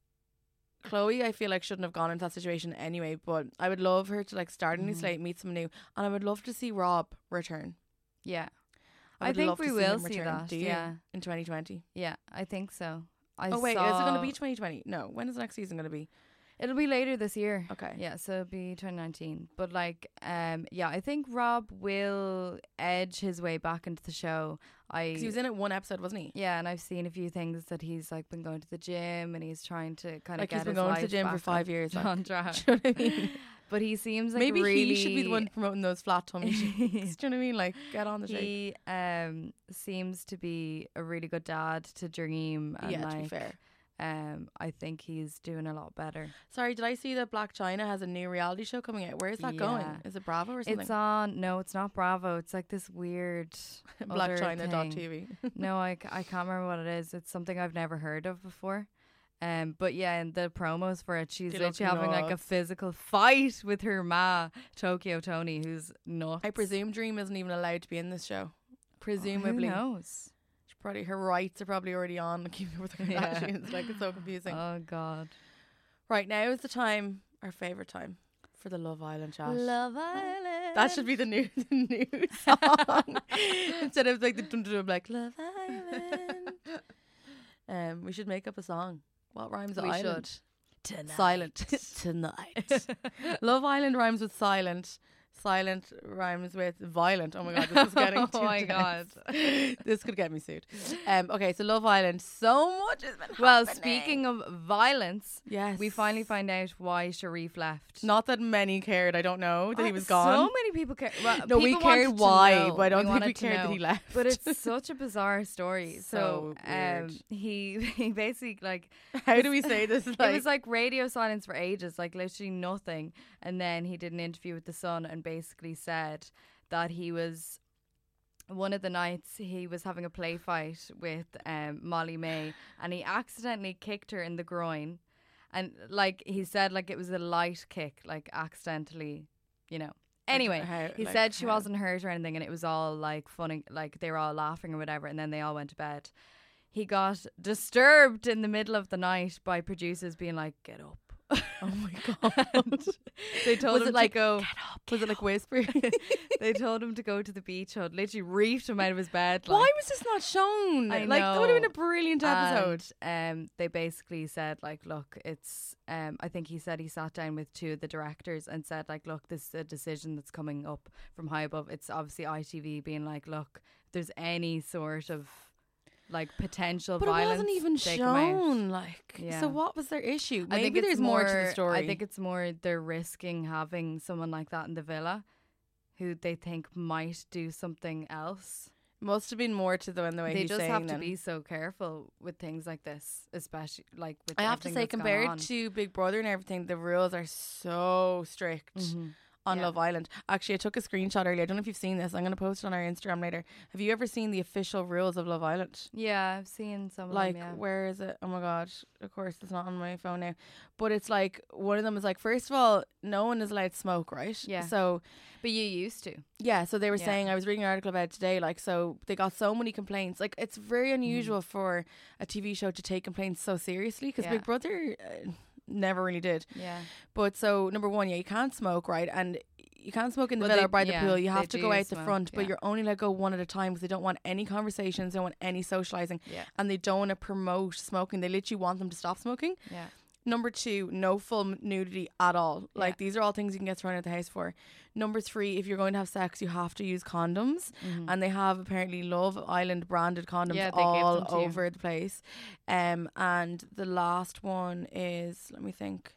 Chloe, I feel like shouldn't have gone into that situation anyway. But I would love her to like start a new Mhm. slate, meet someone new, and I would love to see Rob return. Yeah. I, I would think love we to see will him see return. that, Do you? yeah. In twenty twenty. Yeah, I think so. I Oh wait, is it going saw- to be twenty twenty? No. When is the next season going to be? It'll be later this year. Okay. Yeah, so it'll be twenty nineteen. But like, um, yeah, I think Rob will edge his way back into the show. I 'Cause he was in it one episode, wasn't he? yeah, and I've seen a few things that he's like been going to the gym and he's trying to kind of Like get he's been his going to the life gym for back five on- years. Like, on track. do you know what I mean? But he seems like Maybe really he should be the one promoting those flat tummy shakes. Do you know what I mean? Like, get on the shape. He um seems to be a really good dad to Dream, and Yeah, like, to be fair. um, I think he's doing a lot better. Sorry, did I see that Black China has a new reality show coming out? Where is that going? Yeah. Is it Bravo or something? It's on. No, it's not Bravo. It's like this weird Black other China dot thing. T V. No, I, c- I can't remember what it is. It's something I've never heard of before. Um, but yeah, in the promos for it, she's They look literally having like a nuts. physical fight with her ma, Tokyo Tony, who's nuts. I presume Dream isn't even allowed to be in this show. Presumably. Who knows? She probably her rights are probably already on Keeping Up with the Yeah. Kardashians. Like, it's so confusing. Oh God. Right, now is the time, our favourite time, for the Love Island chat. Love Island. That should be the new the new song. Instead of like the dum dum like Love Island. Um, we should make up a song. What rhymes with We island? should. Tonight. Silent. Tonight. Love Island rhymes with silent. Silent rhymes with violent. Oh my god, this is getting Oh too my intense. God. This could get me sued. Um, okay, so Love Island. So much has been Well, happening. speaking of violence, yes, we finally find out why Sharif left. Not that many cared. I don't know that he Uh, was gone. So many people care. Well, no, we people wanted cared to why, know. but I don't We think wanted we to cared that know. he left. But it's such a bizarre story. So, So weird. um, he he basically like How do we say this? Like, it was like radio silence for ages, like literally nothing. And then he did an interview with The Sun and basically said that he was one of the nights he was having a play fight with um, Molly May, and he accidentally kicked her in the groin. And like he said, like it was a light kick, like accidentally, you know. Anyway, how- he like said she how? wasn't hurt or anything, and it was all like funny, like they were all laughing or whatever, and then they all went to bed. He got disturbed in the middle of the night by producers being like, "Get up." Oh my god. They told Was him it like to go. Get up, was it like whisper? They told him to go to the beach hut. Literally reefed him out of his bed. Like, Why was this not shown? I Like that would have been know. a brilliant episode. And, um, they basically said like, look, it's. Um, I think he said he sat down with two of the directors and said like, look, this is a decision that's coming up from high above. It's obviously I T V being like, look, if there's any sort of like potential But it violence, wasn't even take 'em out. shown. Like, Yeah. so what was their issue? I think Maybe it's there's more, to the story. I think it's more they're risking having someone like that in the villa, who they think might do something else. must have been more to the, in the way They he's just saying have to then. be so careful with things like this, especially like with. I have to everything say, that's gone compared on. to Big Brother and everything, the rules are so strict Mhm. on Yeah. Love Island. Actually, I took a screenshot earlier. I don't know if you've seen this. I'm going to post it on our Instagram later. Have you ever seen the official rules of Love Island? Yeah, I've seen some of Like, them. Yeah. where is it? Oh my god! Of course, it's not on my phone now. But it's like one of them is like, first of all, no one is allowed to smoke, right? Yeah. So But you used to. yeah, so they were Yeah. saying, I was reading an article about it today, like, so they got so many complaints. Like, it's very unusual Mm-hmm. for a T V show to take complaints so seriously, because Yeah. Big Brother uh, never really did. Yeah. But so, number one, yeah, you can't smoke, right? And you can't smoke in the Well, villa they- or by the yeah, pool. You they have to go do out the smoke, front, but yeah. you're only allowed to go one at a time because they don't want any conversations, they don't want any socialising, Yeah. and they don't want to promote smoking. They literally want them to stop smoking. Yeah. Number two, no full nudity at all. Like, Yeah. these are all things you can get thrown out the house for. Number three, if you're going to have sex, you have to use condoms. Mhm. And they have apparently Love Island branded condoms Yeah, they give all them to you. over the place. Um, and the last one is, let me think.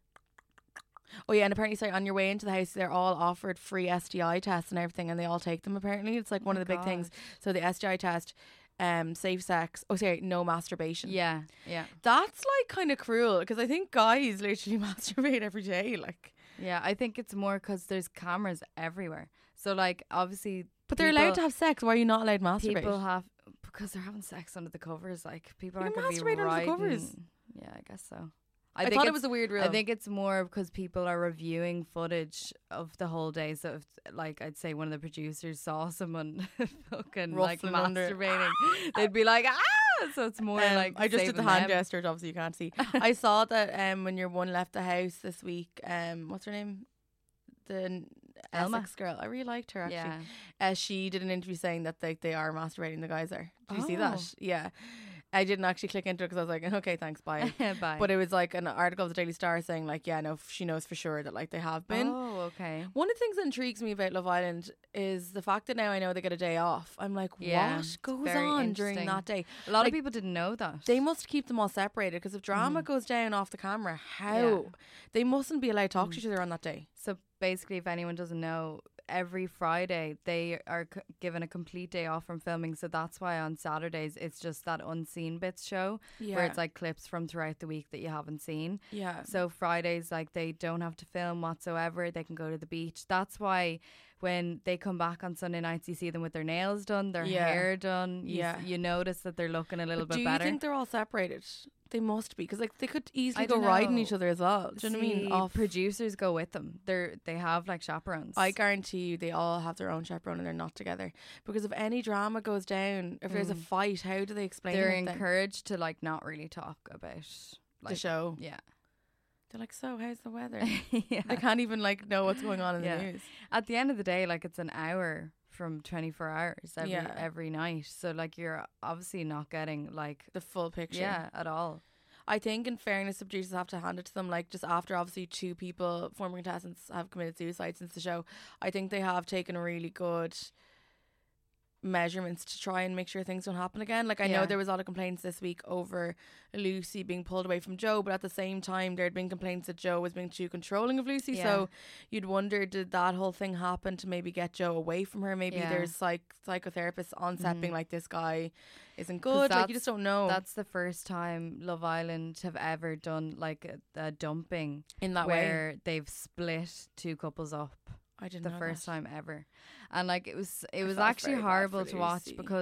Oh yeah, and apparently, sorry, on your way into the house, they're all offered free S T I tests and everything, and they all take them. Apparently, it's like one Oh of the big God. things. So the S T I test, um, safe sex. Oh, sorry, no masturbation. Yeah. Yeah. That's like kind of cruel, because I think guys literally masturbate every day. Like, Yeah. I think it's more because there's cameras everywhere. So like obviously. but they're allowed people- to have sex. Why are you not allowed to masturbate? People have because they're having sex under the covers. Like people You aren't can going to be masturbate under the riding. covers. Yeah, I guess so. I, think thought it it's- was a weird rule. I think it's more because people are reviewing footage of the whole day. So, if, like, I'd say one of the producers saw someone fucking like Ruffling under. masturbating, they'd be like, ah! So it's more Um, like I just did the saving hand them. gesture, which obviously you can't see. I saw that um, when your one left the house this week. Um, what's her name? The n- Elma. Essex girl. I really liked her actually. Yeah. Uh, she did an interview saying that they they are masturbating. The guys are. Did you see Oh. that? Yeah. I didn't actually click into it because I was like, okay, thanks, bye. Bye. But it was like an article of the Daily Star saying like, yeah, no, f- she knows for sure that like they have been. Oh, okay. One of the things that intrigues me about Love Island is the fact that now I know they get a day off. I'm like, Yeah, what it's goes very on during interesting. that day? A lot Like, of people didn't know that. They must keep them all separated, because if drama Mhm. goes down off the camera, how? Yeah. They mustn't be allowed to talk Mm. to each other on that day. So basically, if anyone doesn't know, every Friday they are c- given a complete day off from filming. So that's why on Saturdays it's just that unseen bits show Yeah. where it's like clips from throughout the week that you haven't seen. yeah. So Fridays, like they don't have to film whatsoever. They can go to the beach. That's why when they come back on Sunday nights, you see them with their nails done, their Yeah. hair done. You, Yeah. you notice that they're looking a little But bit do better. you think they're all separated? They must be, because like they could easily I go don't riding know. each other as well. Do you know what I mean? See, Off. producers go with them. They're they have like chaperones. I guarantee you, they all have their own chaperone and they're not together. Because if any drama goes down, if there's a Mm. fight, how do they explain They're it then? encouraged to like not really talk about The like show. yeah. They're like, so how's the weather? yeah. They can't even like know what's going on in Yeah. the news. At the end of the day, like it's an hour from twenty-four hours every Yeah. every night. So like you're obviously not getting like The full picture. yeah at all. I think, in fairness, the producers have to hand it to them. Like, just after obviously two people, former contestants, have committed suicide since the show, I think they have taken really good measurements to try and make sure things don't happen again. Like, I know Yeah. there was a lot of complaints this week over Lucy being pulled away from Joe, but at the same time, there had been complaints that Joe was being too controlling of Lucy. Yeah. So you'd wonder, did that whole thing happen to maybe get Joe away from her? Maybe Yeah. there's psych psychotherapists on set Mhm. being like, this guy isn't good. Like, you that's- just don't know That's the first time Love Island have ever done like a, a dumping in that way. where they've split two couples up. I didn't The know first that. time ever, and like it was it I was felt actually very bad horrible for to watch Lucy. because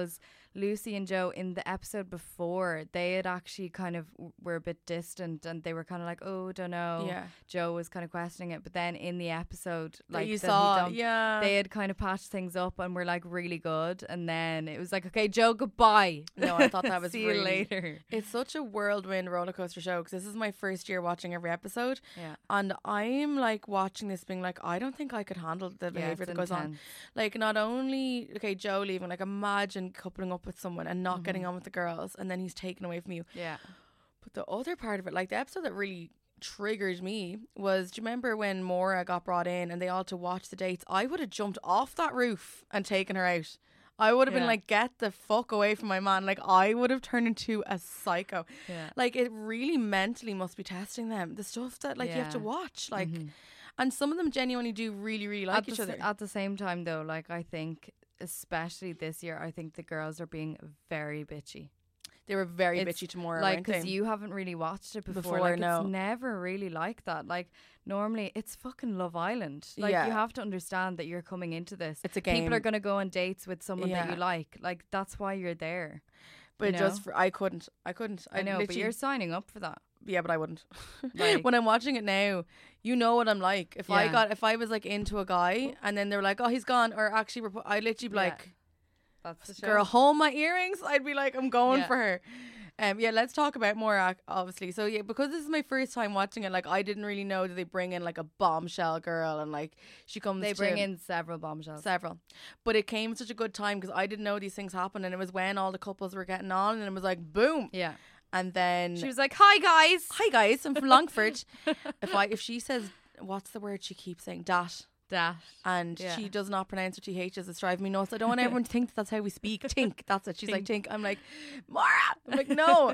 Lucy and Joe in the episode before, they had actually kind of w- were a bit distant, and they were kind of like, oh, don't know. Yeah. Joe was kind of questioning it, but then in the episode, That like you that he saw, dumped, yeah. they had kind of patched things up and were like really good, and then it was like, okay, Joe, goodbye. No, I thought that was See really. you later. It's such a whirlwind roller coaster show because this is my first year watching every episode, Yeah. and I'm like watching this being like, I don't think I could handle the Yeah, behavior it's that goes on. intense. Like, not only okay, Joe leaving, like imagine coupling up with someone and not Mm-hmm. getting on with the girls, and then he's taken away from you. Yeah. But the other part of it, like the episode that really triggered me was, do you remember when Maura got brought in and they all to watch the dates? I would have jumped off that roof and taken her out. I would have been Yeah. like, get the fuck away from my man. Like, I would have turned into a psycho. Yeah. Like, it really mentally must be testing them. The stuff that like you have to Yeah. watch, like, Mhm. and some of them genuinely do really, really like at each the, other. s- At the same time, though, like I think, especially this year, I think the girls are being very bitchy. They were very It's bitchy to Maura, Like, weren't because they? you haven't really watched it before. Before, like, no. it's never really like that. Like, normally it's fucking Love Island. Like, Yeah. you have to understand that you're coming into this. It's a game. People are going to go on dates with someone that Yeah. you like. Like, that's why you're there. But you just know? for I couldn't, I couldn't. I know, but literally- you're signing up for that. yeah, but I wouldn't. Like- when I'm watching it now, you know what I'm like. If I Yeah. got, if I was like into a guy and then they were like, oh, he's gone, or actually, repo- I'd literally be Yeah. like, That's the show. girl, hold my earrings. I'd be like, I'm going Yeah. for her. Um, yeah, let's talk about more, ac- obviously. So yeah, because this is my first time watching it, like I didn't really know that they bring in like a bombshell girl and like she comes. They to bring in several bombshells. several, but it came at such a good time because I didn't know these things happen, and it was when all the couples were getting on, and it was like boom, Yeah. and then She was like, hi, guys. hi guys, I'm from Longford. if I if she says what's the word she keeps saying dat. Dash. And Yeah. she does not pronounce her T H's. It's driving me nuts. I don't want everyone to think that that's how we speak. Tink, that's it. She's like Tink. I'm like, Mara. I'm like, no.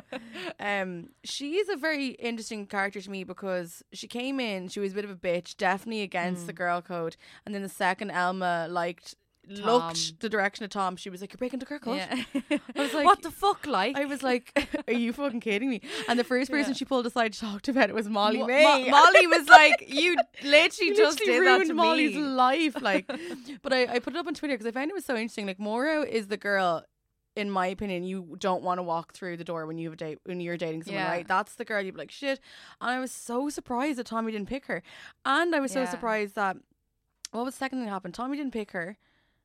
um, she is a very interesting character to me because she came in, she was a bit of a bitch, definitely against the girl code. And then the second Elma liked Tom. looked the direction of Tom, she was like, you're breaking the girl code. Yeah. I was like, what the fuck, like? I was like, are you fucking kidding me? And the first person Yeah. she pulled aside to talk about it was Molly Mo- May. Mo- Molly was like, you literally You just literally did that ruined to Molly's me. life. Like, but I, I put it up on Twitter because I found it was so interesting. Like, Maura is the girl, in my opinion, you don't want to walk through the door when you have a date when you're dating someone, Yeah. right? That's the girl you'd be like, shit. And I was so surprised that Tommy didn't pick her, and I was so Yeah. surprised that what was the second thing that happened? Tommy didn't pick her.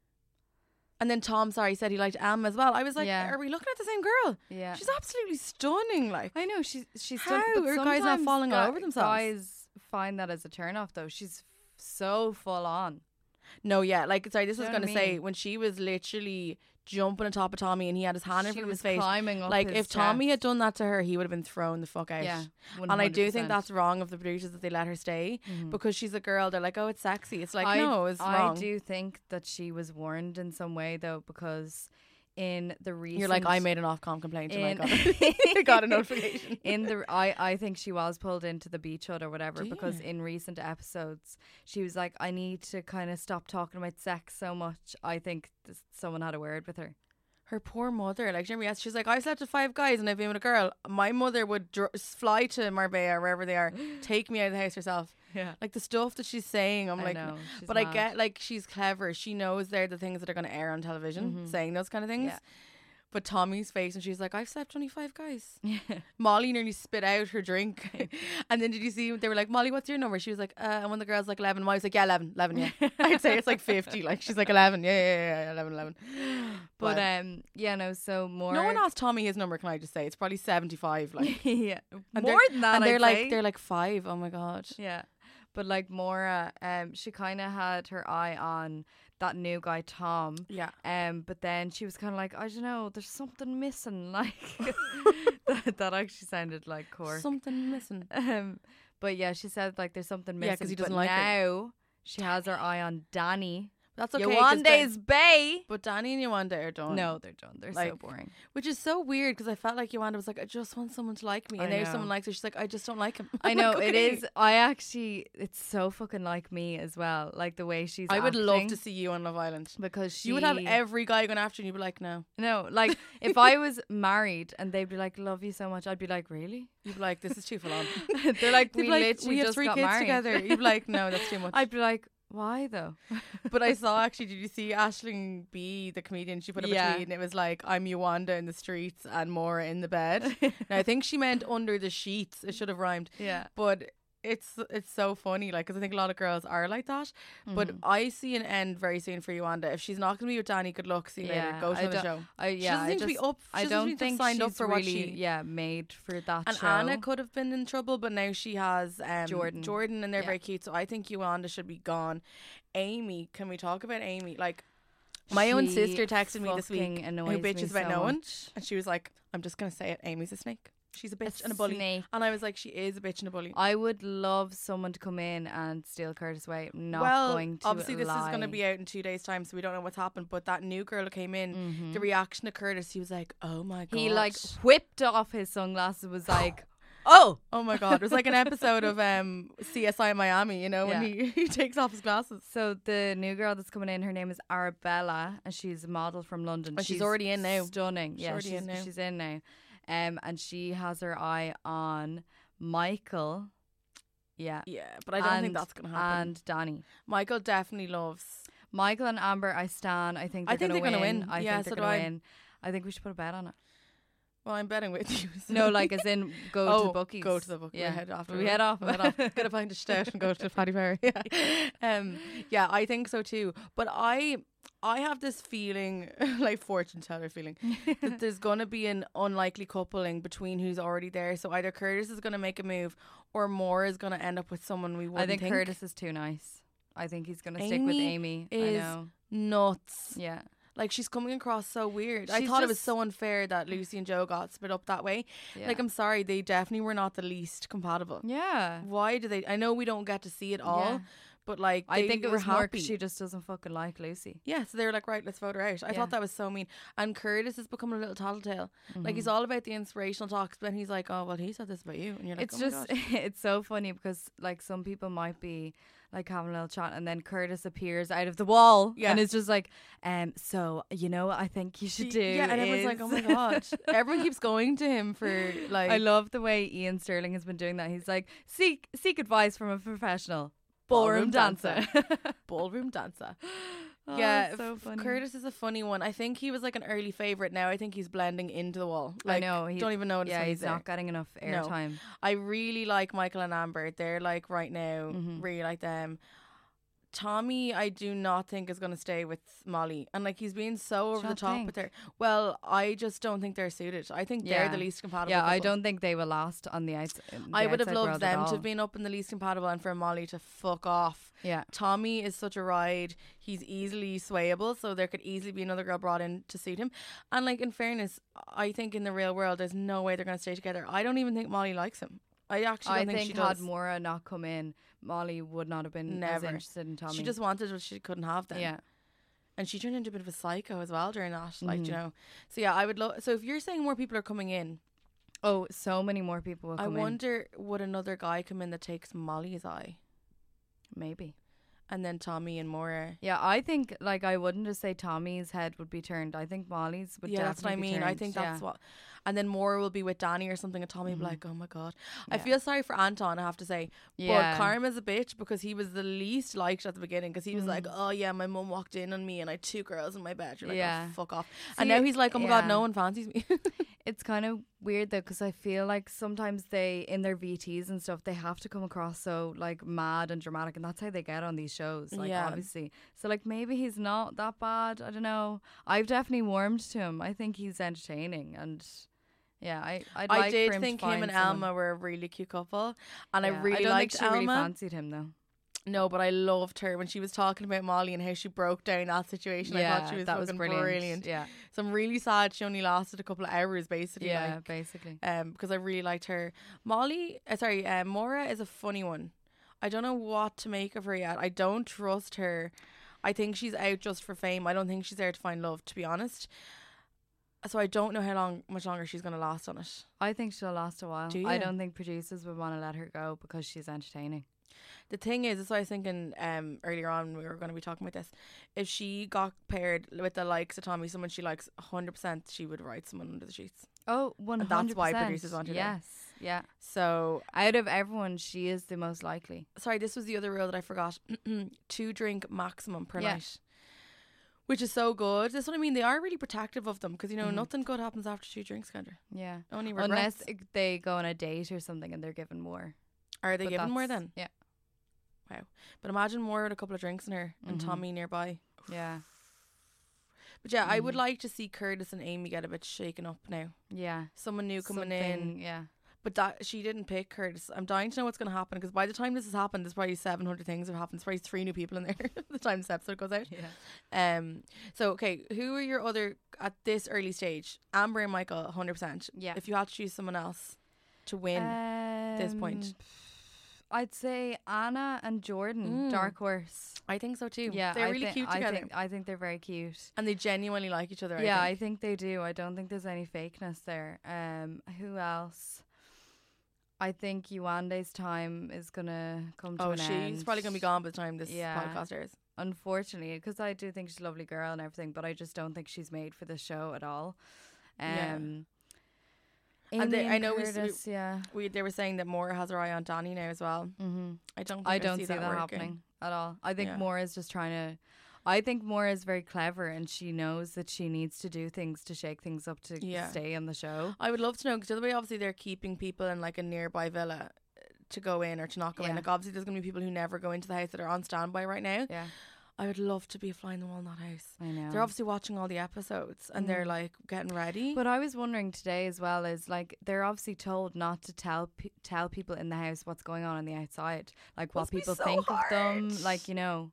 And then Tom, sorry, said he liked Emma as well. I was like, Yeah. are we looking at the same girl? Yeah. She's absolutely stunning. Like, I know she's she's How done, but are guys not sometimes falling all gu- over themselves? Guys find that as a turn off though. She's f- so full on. no, yeah, like, sorry, this Do was you know going what to I say mean? when she was literally jumping on top of Tommy and he had his hand in She front of was his face. climbing up Like, his if Tommy had chest. done that to her, he would have been thrown the fuck out. Yeah, And I do think one hundred percent. that's wrong of the producers that they let her stay Mhm. because she's a girl. They're like, oh, it's sexy. It's like, I, no, it's I wrong. do think that she was warned in some way though, because in the recent You're like, I made an Ofcom complaint and I in- got, I got a notification. in the I, I think she was pulled into the beach hut or whatever Do because you? in recent episodes she was like, I need to kind of stop talking about sex so much. I think this, someone had a word with her. Her poor mother, like, Jimmy, yes, she's like, I slept with five guys and I've been with a girl. My mother would dr- fly to Marbella or wherever they are, take me out of the house herself. Yeah. Like the stuff that she's saying, I'm I like, know, she's but I mad. get like she's clever. She knows they're the things that are going to air on television, Mhm. saying those kind of things. Yeah. But Tommy's face, and she's like, I've slept only five guys. Yeah. Molly nearly spit out her drink. And then did you see, they were like, Molly, what's your number? She was like, uh, and one of the girls like eleven. Molly's like, yeah, eleven, eleven, yeah. I'd say it's like fifty. Like, she's like, eleven, yeah, yeah, yeah, yeah, eleven, eleven. But Wow. um yeah, no, so more No one asked Tommy his number, can I just say? It's probably seventy-five. Like, yeah. And More they're- than that. and they're I'd like, say. they're like five. Oh my God. Yeah. But like Maura, um, she kind of had her eye on that new guy Tom. Yeah. Um, but then she was kind of like, I don't know, there's something missing. Like that, that actually sounded like Cork. Something missing. Um, but yeah, she said like there's something missing. Yeah, 'cause he doesn't but like her. now she has her eye on Danny. That's okay. 'cause Dan- Yowande's Bay. But Danny and Yolanda are done. No, they're done. They're so Like, boring. Which is so weird because I felt like Yolanda was like, I just want someone to like me. And I now know. someone likes her. She's like, I just don't like him. I I'm know like, it okay. is. I actually, it's so fucking like me as well. Like the way she's. I would love acting, to see you on Love Island. because she You would have every guy going after you and you'd be like, no. No, like if I was married and they'd be like, "Love you so much," I'd be like, "Really?" You'd be like, this is too full on. They're like, They'd "We be like, literally we have just three got kids married." together. You'd be like, no, that's too much. I'd be like, Why though? But I saw actually, did you see Aisling B, the comedian? She put up Yeah. a tweet and it was like, I'm Yuanda in the streets and Maura in the bed. Now, I think she meant under the sheets. It should have rhymed. Yeah. But it's it's so funny, like, because I think a lot of girls are like that. But Mhm. I see an end very soon for Yuanda. If she's not going to be with Danny, good luck. See you later. Yeah, Go to I another don't- show. I, She yeah, doesn't I seem to be just- up. She I doesn't don't seem to think signed up she's for what really, she. yeah, made for that And show. Anna could have been in trouble, but now she has um, Jordan. Jordan, and they're Yeah. very cute. So I think Yuanda should be gone. Amy, can we talk about Amy? Like, my own She sister texted me this fucking week, annoys who bitches me about so no one, much. and she was like, "I'm just gonna say it. Amy's a snake. She's a bitch A and a bully." snake. And I was like, "She is a bitch and a bully." I would love someone to come in and steal Curtis away. I'm not well, going to obviously this is going to lie. be out in two days' time, so we don't know what's happened. But that new girl who came in, Mhm. the reaction to Curtis, he was like, "Oh my god!" He like whipped off his sunglasses. Was like, "Oh, oh my god!" It was like an episode of um C S I Miami, you know, when Yeah. he he takes off his glasses. so the new girl that's coming in, her name is Arabella, and she's a model from London. And she's already in now. Stunning. She's yeah, already she's in now. she's in now. Um, and she has her eye on Michael. Yeah. Yeah, but I don't think And- that's going to happen. And Danny. Michael definitely loves. Michael and Amber, I stan. I think I they're think gonna they're gonna win. win. I Yeah, think so they're do gonna I. win. I think we should put a bet on it. Well, I'm betting with you. so- No, like as in go oh, to bookies. Go to the book. Yeah. We head after. We head off. We head off. Get a pint of stout and go to Paddy Power. Yeah. Um. Yeah, I think so too. But I, I have this feeling, like fortune teller feeling, that there's gonna be an unlikely coupling between who's already there. So either Curtis is gonna make a move, or Moore is gonna end up with someone we I wouldn't think, Curtis is too nice. I think he's gonna stick with Amy Amy. I is know. nuts. Yeah. Like, she's coming across so weird. I She's thought it was just- so unfair that Lucy and Joe got split up that way. Yeah. Like, I'm sorry, they definitely were not the least compatible. yeah. Why do they? I know we don't get to see it all, Yeah. but like, I they think it were was more happy. 'cause she just doesn't fucking like Lucy. Yeah, so they were like, right, let's vote her out. I Yeah. thought that was so mean. And Curtis is becoming a little tattletale. Like, he's Mhm. all about the inspirational talks, but then he's like, oh, well, he said this about you. And you're like, It's oh my just God. it's so funny because like some people might be like having a little chat and then Curtis appears out of the wall Yeah. and it's just like um so you know what I think you should do Yeah, and everyone's like, is- oh my God. Everyone keeps going to him for like, I love the way Ian Sterling has been doing that. He's like, seek seek advice from a professional Ballroom ballroom dancer. ballroom dancer. Oh, yeah, it's so f- funny. Curtis is a funny one. I think he was like an early favorite. Now I think he's blending into the wall. I Like, know. He, don't even notice yeah, when he's he's, not there. getting enough No. airtime. I really like Michael and Amber. They're like right now, Mhm. really like them. Tommy, I do not think is going to stay with Molly, and like he's being so over the not top think? with her. Well, I just don't think they're suited. I think they're Yeah. the least compatible. Yeah, I couple. don't think they will last on the outs- in the I would have outside loved world at them to all. have been up in the least compatible, and for Molly to fuck off. Yeah. Tommy is such a ride. He's easily swayable, so there could easily be another girl brought in to suit him. And like, in fairness, I think in the real world, there's no way they're going to stay together. I don't even think Molly likes him. I actually I don't think, think, she had does. Maura not come in, Molly would not have been Never. as interested in Tommy. She just wanted what she couldn't have then. yeah. And she turned into a bit of a psycho as well during that. Like, Mhm. you know. So yeah, I would love. So if you're saying more people are coming in, Oh, so many more people will I come wonder would another guy come in that takes Molly's eye, in. Maybe. and then Tommy and Maura. Yeah, I think like I wouldn't just say Tommy's head would be turned. I think Molly's would Yeah, that's what I definitely be mean. I turned, think that's yeah. what. And then Maura will be with Danny or something, and Tommy will be Mhm. like, "Oh my God." I Yeah. feel sorry for Anton. I have to say, Yeah. but Karma's a bitch because he was the least liked at the beginning because he was like, Mm. "Oh yeah, my mum walked in on me and I had two girls in my bed." You're like, Yeah. "Oh, fuck off." See, and now he's like, "Oh my God, yeah. no one fancies me." It's kind of weird though because I feel like sometimes they in their V Ts and stuff they have to come across so like mad and dramatic, and that's how they get on these shows. Like Yeah. obviously, so like maybe he's not that bad. I don't know. I've definitely warmed to him. I think he's entertaining, and yeah, I I'd I like for did him think to him find and someone. Alma were a really cute couple, and Yeah, I really don't liked think she really Alma. fancied him though. No, but I loved her when she was talking about Molly and how she broke down that situation. I thought she was that was fucking brilliant. brilliant. Yeah, So I'm really sad she only lasted a couple of hours, basically. yeah, like, basically. um, because I really liked her. Molly, uh, sorry, uh, Maura is a funny one. I don't know what to make of her yet. I don't trust her. I think she's out just for fame. I don't think she's there to find love, to be honest. So I don't know how long, much longer she's going to last on it. I think she'll last a while. Do I you? don't think producers would want to let her go because she's entertaining. The thing is, that's what I was thinking um, earlier on when we were going to be talking about this. If she got paired with the likes of Tommy, someone she likes one hundred percent, she would write someone under the sheets. Oh, one hundred percent. that's why producers want her there. Yes, Yeah. So Out of everyone, she is the most likely. sorry, this was the other rule that I forgot. Two drink maximum per Yeah. night. Which is so good. That's what I mean. They are really protective of them because, you know, Mhm. nothing good happens after two drinks, Kendra. Yeah. Only regrets. Unless i- they go on a date or something and they're given more. Are they But giving more that's- then? Yeah. But imagine more with a couple of drinks in her and Mhm. Tommy nearby. Yeah. But yeah, I would Mhm. like to see Curtis and Amy get a bit shaken up now. Yeah. Someone new coming in. Something- Yeah. But that she didn't pick Curtis. I'm dying to know what's going to happen because by the time this has happened, there's probably seven hundred things have happened. There's probably three new people in there by the time this episode goes out. Yeah. Um. So, okay, who are your other, at this early stage? Amber and Michael, one hundred percent. Yeah. If you had to choose someone else to win this point. Um, I'd say Anna and Jordan, Mm. dark horse. I think so too. Yeah, They're I really thi- cute I together. think, I think they're very cute. And they genuinely like each other. yeah, I I think. think they do. I don't think there's any fakeness there. Um, who else? I think Yuande's time is gonna come to Oh, an she's end. probably going to be gone by the time this Yeah. podcast airs. Unfortunately, because I do think she's a lovely girl and everything, but I just don't think she's made for this show at all. Yeah. Um, And Amy they- and I know we s- Curtis, yeah. We They were saying that Maura has her eye on Danny now as well. Mm-hmm. I don't think I don't see, that, that, working. happening at all. I think Yeah. Maura is just trying to. I think Maura is very clever and she knows that she needs to do things to shake things up to Yeah. stay on the show. I would love to know because the other way, obviously, they're keeping people in like a nearby villa uh, to go in or to not go in. Yeah. Like, obviously, there's going to be people who never go into the house that are on standby right now. Yeah, I would love to be a fly in the wall in that house. I know. They're obviously watching all the episodes and they're Mm. like getting ready. But I was wondering today as well is like they're obviously told not to tell pe- tell people in the house what's going on on the outside, like what Must be people so think of them, hard. like you know.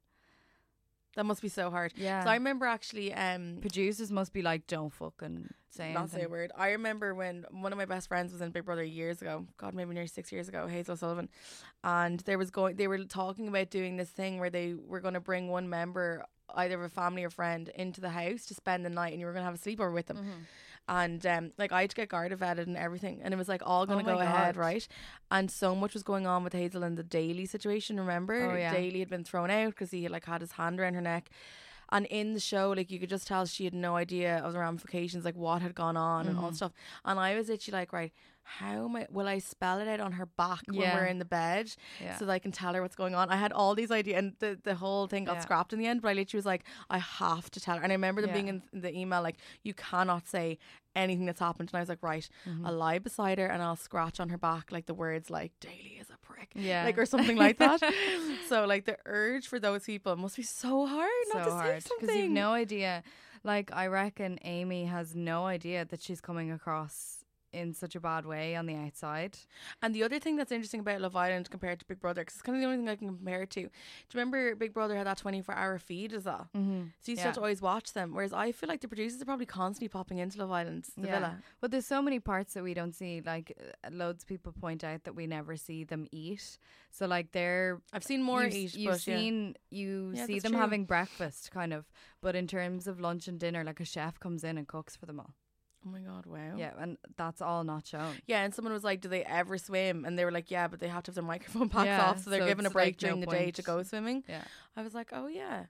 That must be so hard. Yeah. So I remember actually, um, Producers must be like, don't fucking say not say a anything. word. I remember when one of my best friends was in Big Brother years ago. God, maybe nearly six years ago. Hazel Sullivan, and there was going. They were talking about doing this thing where they were going to bring one member, either of a family or friend, into the house to spend the night, and you were going to have a sleepover with them. Mhm. And um, like I had to get Garda vetted and everything, and it was like all going Oh to my go ahead, God. right? And so much was going on with Hazel and the Daly situation. Remember, Oh, yeah. Daly had been thrown out because he like had his hand around her neck. And in the show, like you could just tell she had no idea of the ramifications, like what had gone on and all Mhm. stuff. And I was literally like, right, how am I? Will I spell it out on her back when Yeah. we're in the bed Yeah. so that I can tell her what's going on? I had all these ideas, and the the whole thing got Yeah. scrapped in the end. But I literally was like, I have to tell her. And I remember them being Yeah. in in the email like, you cannot say anything that's happened. And I was like, right, Mhm. I'll lie beside her and I'll scratch on her back like the words like Daly is a prick, Yeah. like or something like that. So like the urge for those people must be so hard not so to hard say because something. you've no idea. Like I reckon Amy has no idea that she's coming across in such a bad way on the outside. And the other thing that's interesting about Love Island compared to Big Brother, because it's kind of the only thing I can compare it to. Do you remember Big Brother had that twenty-four hour feed as well? Mm-hmm. So you still Yeah. have to always watch them. Whereas I feel like the producers are probably constantly popping into Love Island, the villa. But there's so many parts that we don't see. Like uh, loads of people point out that we never see them eat. So like they're I've seen more you've, eat, you've but yeah. seen you Yeah, see that's them true. having breakfast kind of. But in terms of lunch and dinner, like a chef comes in and cooks for them all. Oh my God, wow. Yeah, and that's all not shown. Yeah, and someone was like, do they ever swim? And they were like, yeah, but they have to have their microphone packs Yeah, off, so they're so given a it's, break like, during no the day point. to go swimming. Yeah. I was like, oh yeah.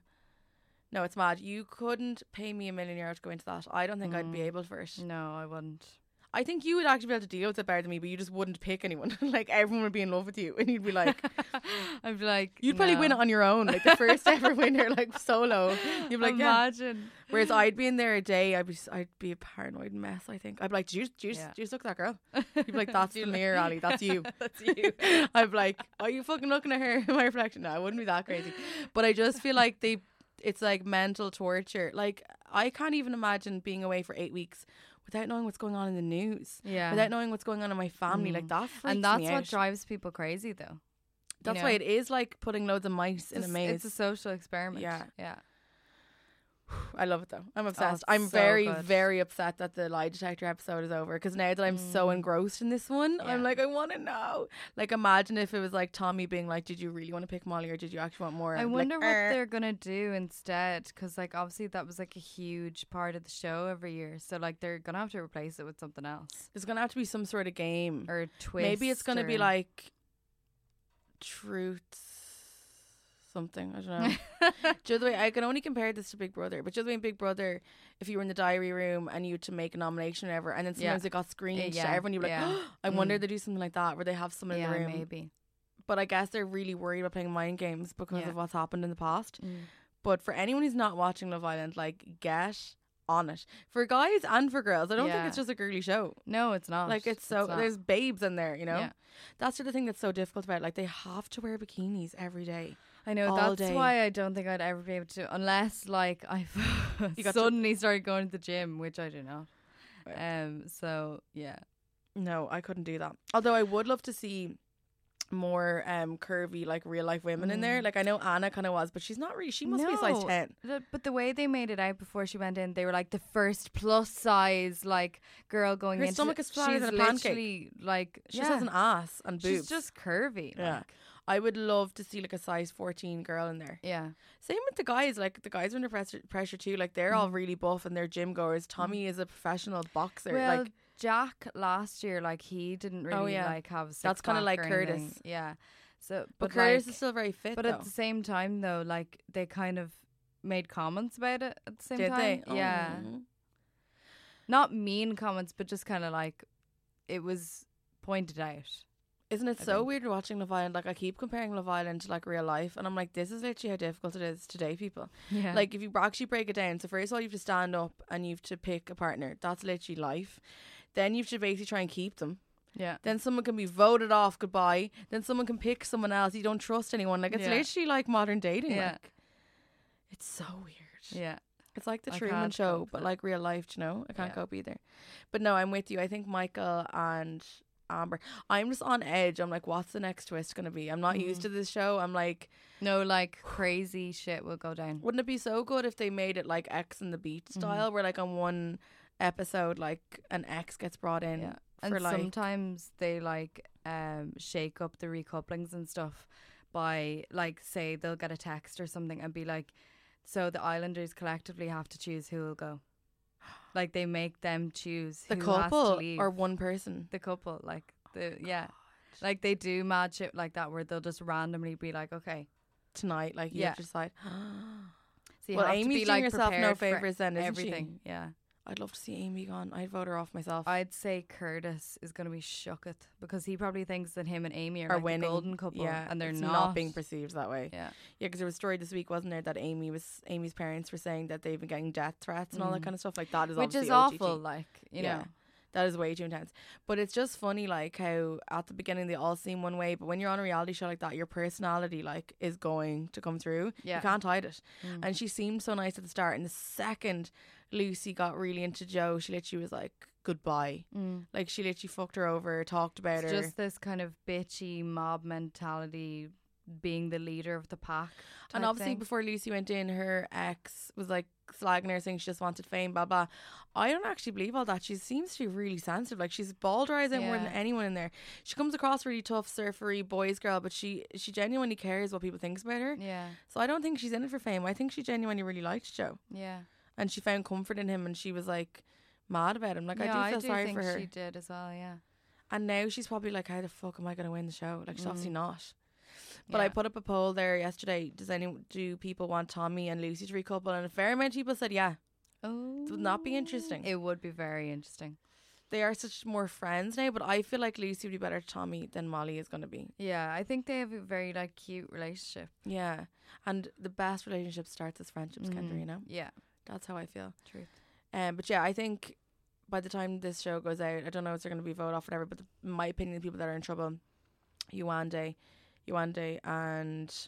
No, it's mad. You couldn't pay me a million euro to go into that. I don't think I'd be Mm. able for it. No, I wouldn't. I think you would actually be able to deal with it better than me, but you just wouldn't pick anyone. Like everyone would be in love with you, and you'd be like, I'd be like, you'd probably win no. it on your own, like the first ever winner, like solo. You'd be like, yeah. Imagine. Whereas I'd be in there a day, I'd be, I'd be a paranoid mess. I think I'd be like, do you, do you, Yeah. do you look at that girl? You'd be like, that's the mirror, Ali. That's you. That's you. I'd be like, are you fucking looking at her in my reflection? No, I wouldn't be that crazy. But I just feel like they, it's like mental torture. Like I can't even imagine being away for eight weeks without knowing what's going on in the news. Yeah. Without knowing what's going on in my family. Mm. Like that freaks and that's me what out. drives people crazy, though. You That's know? why it is like putting loads of mice in It's a a- maze. It's a social experiment. Yeah. Yeah. I love it though. I'm obsessed. it's I'm so very, good. very upset that the lie detector episode is over because now that I'm so Mm. engrossed in this one, Yeah. I'm like, I want to know. Like, imagine if it was like Tommy being like, "Did you really want to pick Molly, or did you actually want more?" I I'd be wonder like, what "Er." they're gonna do instead, because like obviously that was like a huge part of the show every year. So like they're gonna have to replace it with something else There's gonna have to be some sort of game. or a twist. Maybe it's gonna be or- like truth something. I don't know. Do you know the way I can only compare this to Big Brother, but just the way in Big Brother, if you were in the diary room and you had to make a nomination or whatever, and then sometimes Yeah. it got screened Yeah, to everyone, you're like, yeah. oh, I wonder Mm. if they do something like that where they have someone Yeah, in the room. maybe. But I guess they're really worried about playing mind games because Yeah. of what's happened in the past. Mm. But for anyone who's not watching Love Island, like, get on it. For guys and for girls. I don't Yeah. think it's just a girly show. No, it's not. Like, it's so, not. there's babes in there, you know? Yeah. That's the thing that's so difficult about it. Like, they have to wear bikinis every day. I know, all that's day. why I don't think I'd ever be able to, unless like I You got to- suddenly started going to the gym, which I do not. Right. Um. So yeah. No, I couldn't do that. Although I would love to see more um curvy, like, real life women in there. Mm. Like, I know Anna kind of was, but she's not really. She must be a size No. ten. The- But the way they made it out before she went in, they were like the first plus size like girl going Her into. stomach is flatter she's than a pancake. literally like She yeah. just has an ass and boobs. She's just curvy. Yeah. like. I would love to see like a size fourteen girl in there. Yeah. Same with the guys. Like, the guys are under pressure, pressure too. Like, they're all really buff and they're gym goers. Tommy is a professional boxer. Mm. Well, like, Jack last year, like he didn't really Oh, yeah. like have. A That's kinda six-pack like or Curtis. anything. Yeah. So, but, but, Curtis like, is still very fit. But though. at the same time, though, like they kind of made comments about it at the same Did time. they? Yeah, Oh. not mean comments, but just kind of like it was pointed out. Isn't it I so think. weird watching Love Island? Like, I keep comparing Love Island to like real life, and I'm like, this is literally how difficult it is to date people. Yeah, Like, if you actually break it down, so first of all, you have to stand up and you have to pick a partner. That's literally life. Then you have to basically try and keep them. yeah, Then someone can be voted off, goodbye. Then someone can pick someone else. You don't trust anyone. Like, it's Yeah. literally like modern dating. Yeah. Like, it's so weird. yeah. It's like the I Truman can't Show, cope but with it. like real life. Do you know, I can't Yeah. cope either. But no, I'm with you. I think Michael and Amber. I'm just on edge. I'm like, what's the next twist gonna be? I'm not used Mm. to this show. I'm like, No, like crazy shit will go down. wouldn't it be so good if they made it like X on the Beach Mm-hmm. style, where like on one episode, like an ex gets brought in Yeah, for and like. sometimes they like um shake up the recouplings and stuff by like say they'll get a text or something and be like, so the Islanders collectively have to choose who will go. Like they make them choose the who has to couple leave. or one person. the couple, like the yeah, like they do mad shit like that where they'll just randomly be like, okay, Tonight, like you Yeah. have to decide. so you Well, have Amy's to be doing like herself no prepared for favours then, isn't she? everything. Yeah, I'd love to see Amy gone. I'd vote her off myself. I'd say Curtis is gonna be shooketh because he probably thinks that him and Amy are, Are like winning. the golden couple, Yeah, and they're it's not. not being perceived that way. Yeah, Yeah, because there was a story this week, wasn't there, that Amy was Amy's parents were saying that they've been getting death threats and all that Mm. kind of stuff. Like, that is which obviously is O G T. awful. Like you Yeah. know, That is way too intense. But it's just funny, like, how at the beginning they all seem one way, but when you're on a reality show like that, your personality, like, is going to come through. Yeah. You can't hide it. Mm. And she seemed so nice at the start. And the second Lucy got really into Joe, she literally was like, goodbye. Mm. Like, she literally fucked her over, talked about It's her. just this kind of bitchy mob mentality, being the leader of the pack. And type obviously, thing. before Lucy went in, her ex was like slagging her, saying she just wanted fame, blah blah. I don't actually believe all that. She seems to be really sensitive. Like, she's ball dries out more than Yeah. anyone in there. She comes across really tough, surfery boys girl, but she she genuinely cares what people think about her. yeah, So I don't think she's in it for fame. I think she genuinely really liked Joe, yeah, and she found comfort in him, and she was like mad about him. Like, yeah, I do feel sorry think for her. She did as well. Yeah, And now she's probably like, how the fuck am I going to win the show? Like, she's obviously Mm. not. But I Yeah. put up a poll there yesterday. Does any do people want Tommy and Lucy to recouple? And a fair amount of people said yeah. Oh, Would not be interesting. It would be very interesting. They are such more friends now, but I feel like Lucy would be better to Tommy than Molly is going to be. Yeah, I think they have a very like cute relationship. Yeah. And the best relationship starts as friendships, Kendra, Mhm. you know? Yeah, That's how I feel. truth. Um, but yeah, I think by the time this show goes out, I don't know if they're going to be voted off or whatever, but the, in my opinion, the people that are in trouble, Yuande, Yuande, and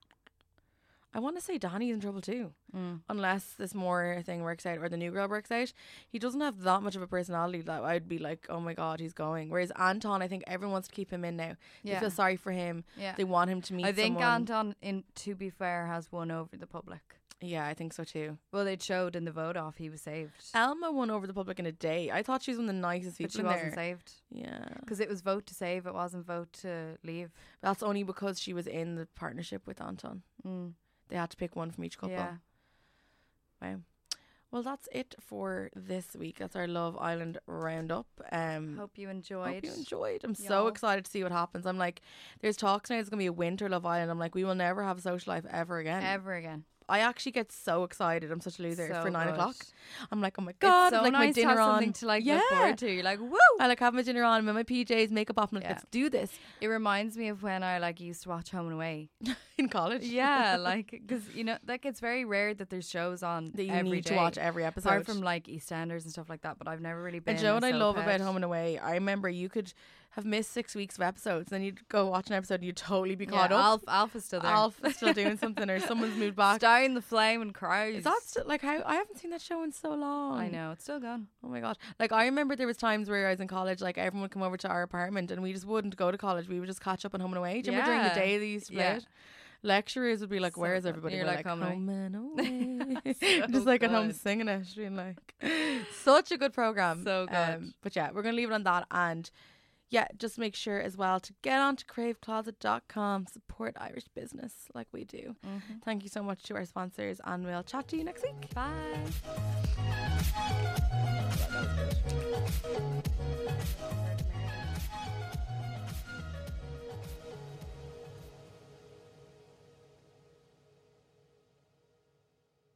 I want to say Danny's in trouble too. Mm. Unless this more thing works out or the new girl works out. He doesn't have that much of a personality that I'd be like, oh my God, he's going. Whereas Anton, I think everyone wants to keep him in now. They Yeah, feel sorry for him. yeah. They want him to meet I think someone. Anton, in to be fair, has won over the public. Yeah, I think so too. Well, it showed in the vote off he was saved, Elma won over the public in a day. I thought she was one of the nicest but people she in wasn't there. saved Yeah. because it was vote to save. It wasn't vote to leave. That's only because she was in the partnership with Anton. Mm. They had to pick one from each couple. Yeah. Wow. Well, that's it for this week. That's our Love Island roundup. Um, Hope you enjoyed. Hope you enjoyed. I'm so Y'all. excited to see what happens. I'm like, there's talks now. It's gonna be a winter Love Island. I'm like, we will never have a social life ever again. Ever again. I actually get so excited. I'm such a loser So for nine good. o'clock. I'm like, oh my god, It's so like my nice to dinner have something on. to like yeah. look forward to. You're like, woo! I like have my dinner on. I'm in my P Js, makeup off. I'm like, Yeah. let's do this It reminds me of when I like used to watch Home and Away. in college. Yeah, like because you know, like it's very rare that there's shows on that you every need to day, watch every episode. apart from like EastEnders and stuff like that. But I've never really been. And do you know what a I love soap about head. Home and Away? I remember you could have missed six weeks of episodes, then you'd go watch an episode and you'd totally be Yeah, caught up. Alf, Alf is still there. Alf is still doing something, or someone's moved back. Star in the Flame and cries. Is that still, like how I haven't seen that show in so long. I know it's still gone. Oh my god! Like I remember there was times where I was in college, like everyone would come over to our apartment, and we just wouldn't go to college. We would just catch up on Home and Away. Do you remember during the Yeah. day they used to play Yeah. it? Lecturers would be like, So "Where's good. everybody?" You're We're like, like, "Home and "Home and Away," So just like at home good. singing it, being like, such a good program. So good. Um, but yeah, we're gonna leave it on that, and yeah, just make sure as well to get on to crave closet dot com, support Irish business like we do. Mhm. Thank you so much to our sponsors, and we'll chat to you next week. Bye.